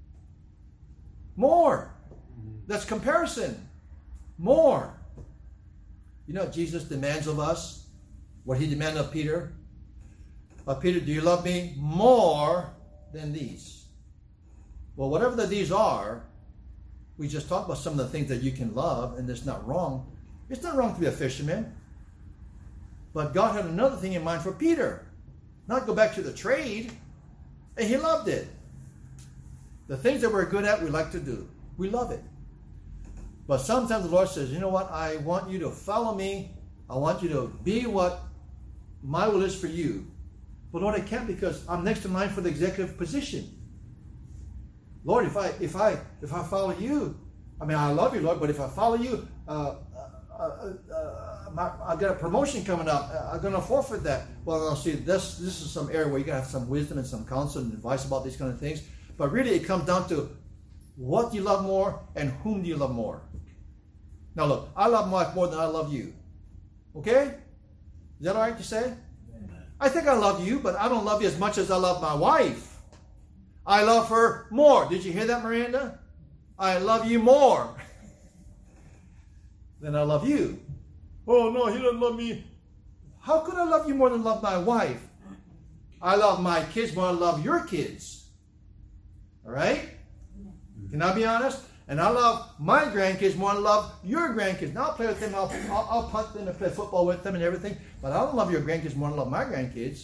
More. That's comparison. More. You know what Jesus demands of us? What He demanded of Peter? Uh, Peter, do you love me more than these? Well, whatever the these are, we just talked about some of the things that you can love, and it's not wrong. It's not wrong to be a fisherman. But God had another thing in mind for Peter. Not go back to the trade. And he loved it. The things that we're good at, we like to do. We love it. But sometimes the Lord says, you know what? I want you to follow me. I want you to be what my will is for you. But Lord, I can't because I'm next in line for the executive position. Lord, if I if I if I follow you, I mean I love you, Lord, but if I follow you, uh, uh, uh, uh, my, I got a promotion coming up. Uh, I'm going to forfeit that. Well, I'll see. This this is some area where you got to have some wisdom and some counsel and advice about these kind of things. But really, it comes down to what do you love more and whom do you love more. Now, look, I love my wife more than I love you. Okay? Is that all right to say? Amen. I think I love you, but I don't love you as much as I love my wife. I love her more. Did you hear that, Miranda? I love you more than I love you. Oh, no, he doesn't love me. How could I love you more than love my wife? I love my kids more than I love your kids. All right? Can I be honest? And I love my grandkids more than I love your grandkids. Now I'll play with them. I'll, I'll, I'll punt them and play football with them and everything. But I don't love your grandkids more than I love my grandkids.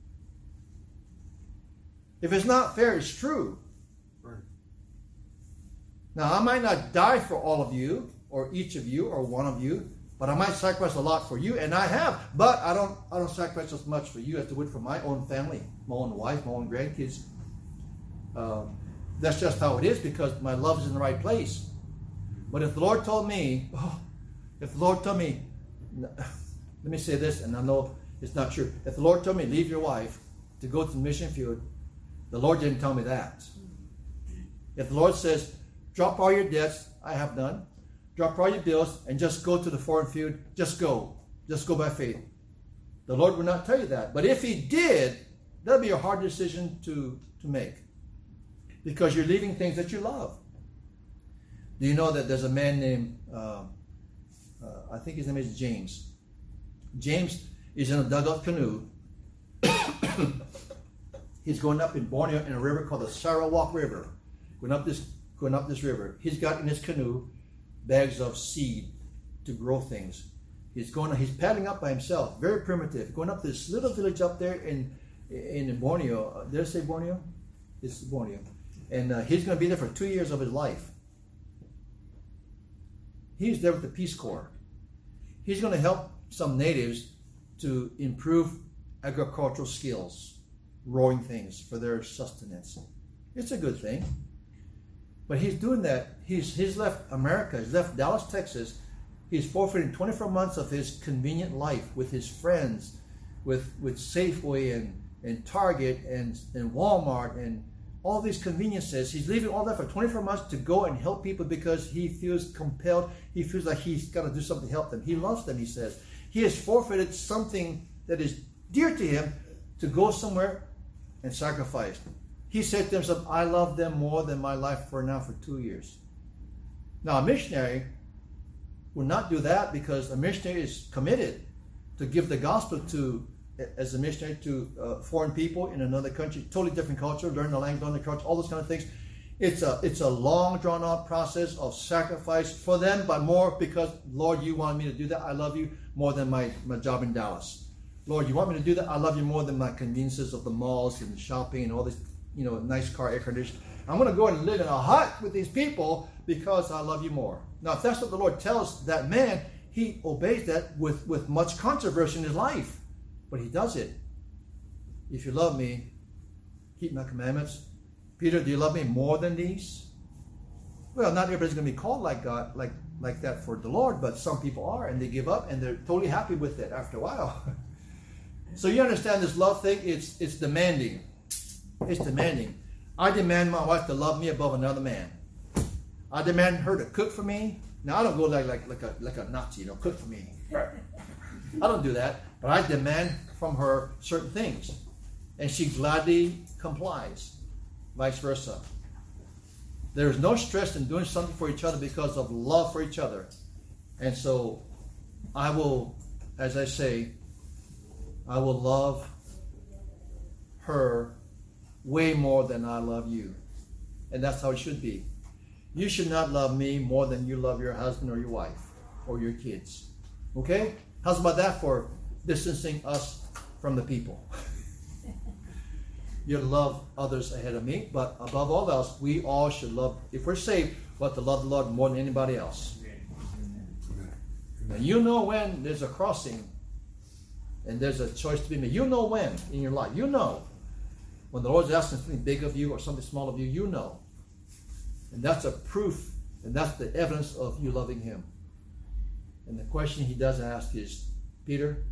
If it's not fair, it's true. Right. Now, I might not die for all of you, or each of you, or one of you, but I might sacrifice a lot for you, and I have. But I don't I don't sacrifice as much for you as I would for my own family, my own wife, my own grandkids. Um, that's just how it is, because my love is in the right place. But if the Lord told me, oh, if the Lord told me, let me say this, and I know it's not true. If the Lord told me, leave your wife to go to the mission field, the Lord didn't tell me that. If the Lord says, drop all your debts, I have none. Drop all your bills and just go to the foreign field. Just go. Just go by faith. The Lord would not tell you that. But if He did, that would be a hard decision to, to make. Because you're leaving things that you love. Do you know that there's a man named, uh, uh, I think his name is James. James is in a dugout canoe. He's going up in Borneo in a river called the Sarawak River. Going up this, going up this river. He's got in his canoe bags of seed to grow things. He's going. He's paddling up by himself, very primitive. Going up this little village up there in in Borneo. Did I say Borneo? It's Borneo, and uh, he's going to be there for two years of his life. He's there with the Peace Corps. He's going to help some natives to improve agricultural skills, growing things for their sustenance. It's a good thing. But he's doing that. He's he's left America. He's left Dallas, Texas. He's forfeiting twenty-four months of his convenient life with his friends, with with Safeway and, and Target and, and Walmart and all these conveniences. He's leaving all that for twenty-four months to go and help people because he feels compelled. He feels like he's got to do something to help them. He loves them, he says. He has forfeited something that is dear to him to go somewhere and sacrifice. He said to himself, I love them more than my life for now for two years. Now, a missionary would not do that because a missionary is committed to give the gospel to, as a missionary, to uh, foreign people in another country, totally different culture, learn the language, learn the culture, all those kind of things. It's a, it's a long, drawn-out process of sacrifice for them, but more because, Lord, you want me to do that. I love you more than my, my job in Dallas. Lord, you want me to do that? I love you more than my conveniences of the malls and shopping and all this, you know, nice car, air conditioning. I'm going to go and live in a hut with these people because I love you more. Now, if that's what the Lord tells that man, he obeys that with, with much controversy in his life. But he does it. If you love me, keep my commandments. Peter, do you love me more than these? Well, not everybody's going to be called like God, like, like that for the Lord, but some people are, and they give up, and they're totally happy with it after a while. So you understand this love thing, it's it's demanding. It's demanding. I demand my wife to love me above another man. I demand her to cook for me. Now I don't go like like like a like a Nazi, you know, cook for me. I don't do that, but I demand from her certain things, and she gladly complies. Vice versa. There is no stress in doing something for each other because of love for each other, and so I will, as I say, I will love her way more than I love you. And that's how it should be. You should not love me more than you love your husband or your wife or your kids. Okay? How's about that for distancing us from the people? You love others ahead of me, but above all else, we all should love, if we're saved, we have to love the Lord more than anybody else. And you know when there's a crossing and there's a choice to be made. You know when in your life. You know. When the Lord's asking something big of you or something small of you, you know. And that's a proof, and that's the evidence of you loving Him. And the question He does ask is, Peter,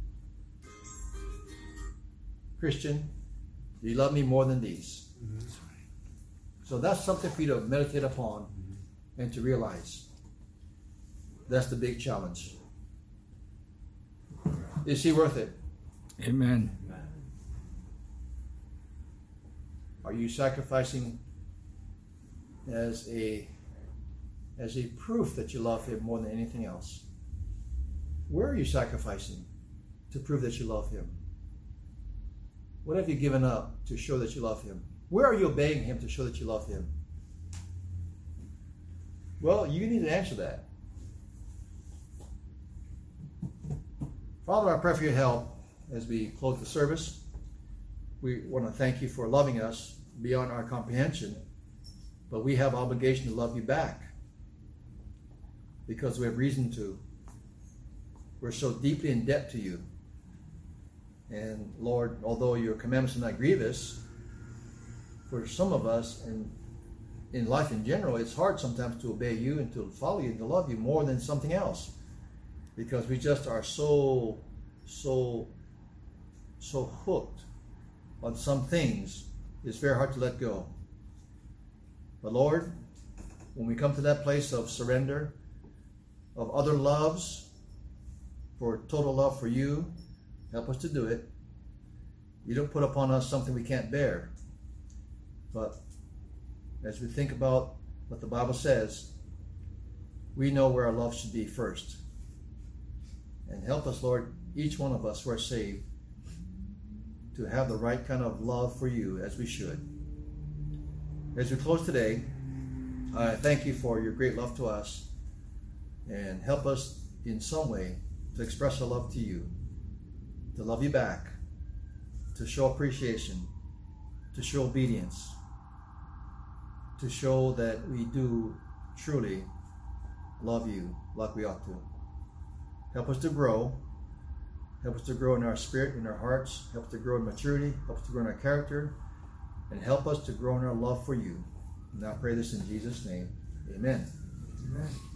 Christian, do you love me more than these? Mm-hmm. So that's something for you to meditate upon mm-hmm. and to realize. That's the big challenge. Is He worth it? Amen. Are you sacrificing as a as a proof that you love Him more than anything else? Where are you sacrificing to prove that you love Him? What have you given up to show that you love Him? Where are you obeying Him to show that you love Him? Well, you need to answer that. Father, I pray for your help as we close the service. We want to thank you for loving us beyond our comprehension, but we have obligation to love you back because we have reason to. We're so deeply in debt to you. And Lord, although your commandments are not grievous, for some of us and in life in general, it's hard sometimes to obey you and to follow you and to love you more than something else, because we just are so, so, so hooked on some things. It's very hard to let go. But Lord, when we come to that place of surrender, of other loves, for total love for you, help us to do it. You don't put upon us something we can't bear. But as we think about what the Bible says, we know where our love should be first. And help us, Lord, each one of us who are saved, to have the right kind of love for you as we should. As we close today, I thank you for your great love to us, and help us in some way to express our love to you, to love you back, to show appreciation, to show obedience, to show that we do truly love you like we ought to. Help us to grow. Help us to grow in our spirit, in our hearts. Help us to grow in maturity. Help us to grow in our character. And help us to grow in our love for you. And I pray this in Jesus' name. Amen. Amen.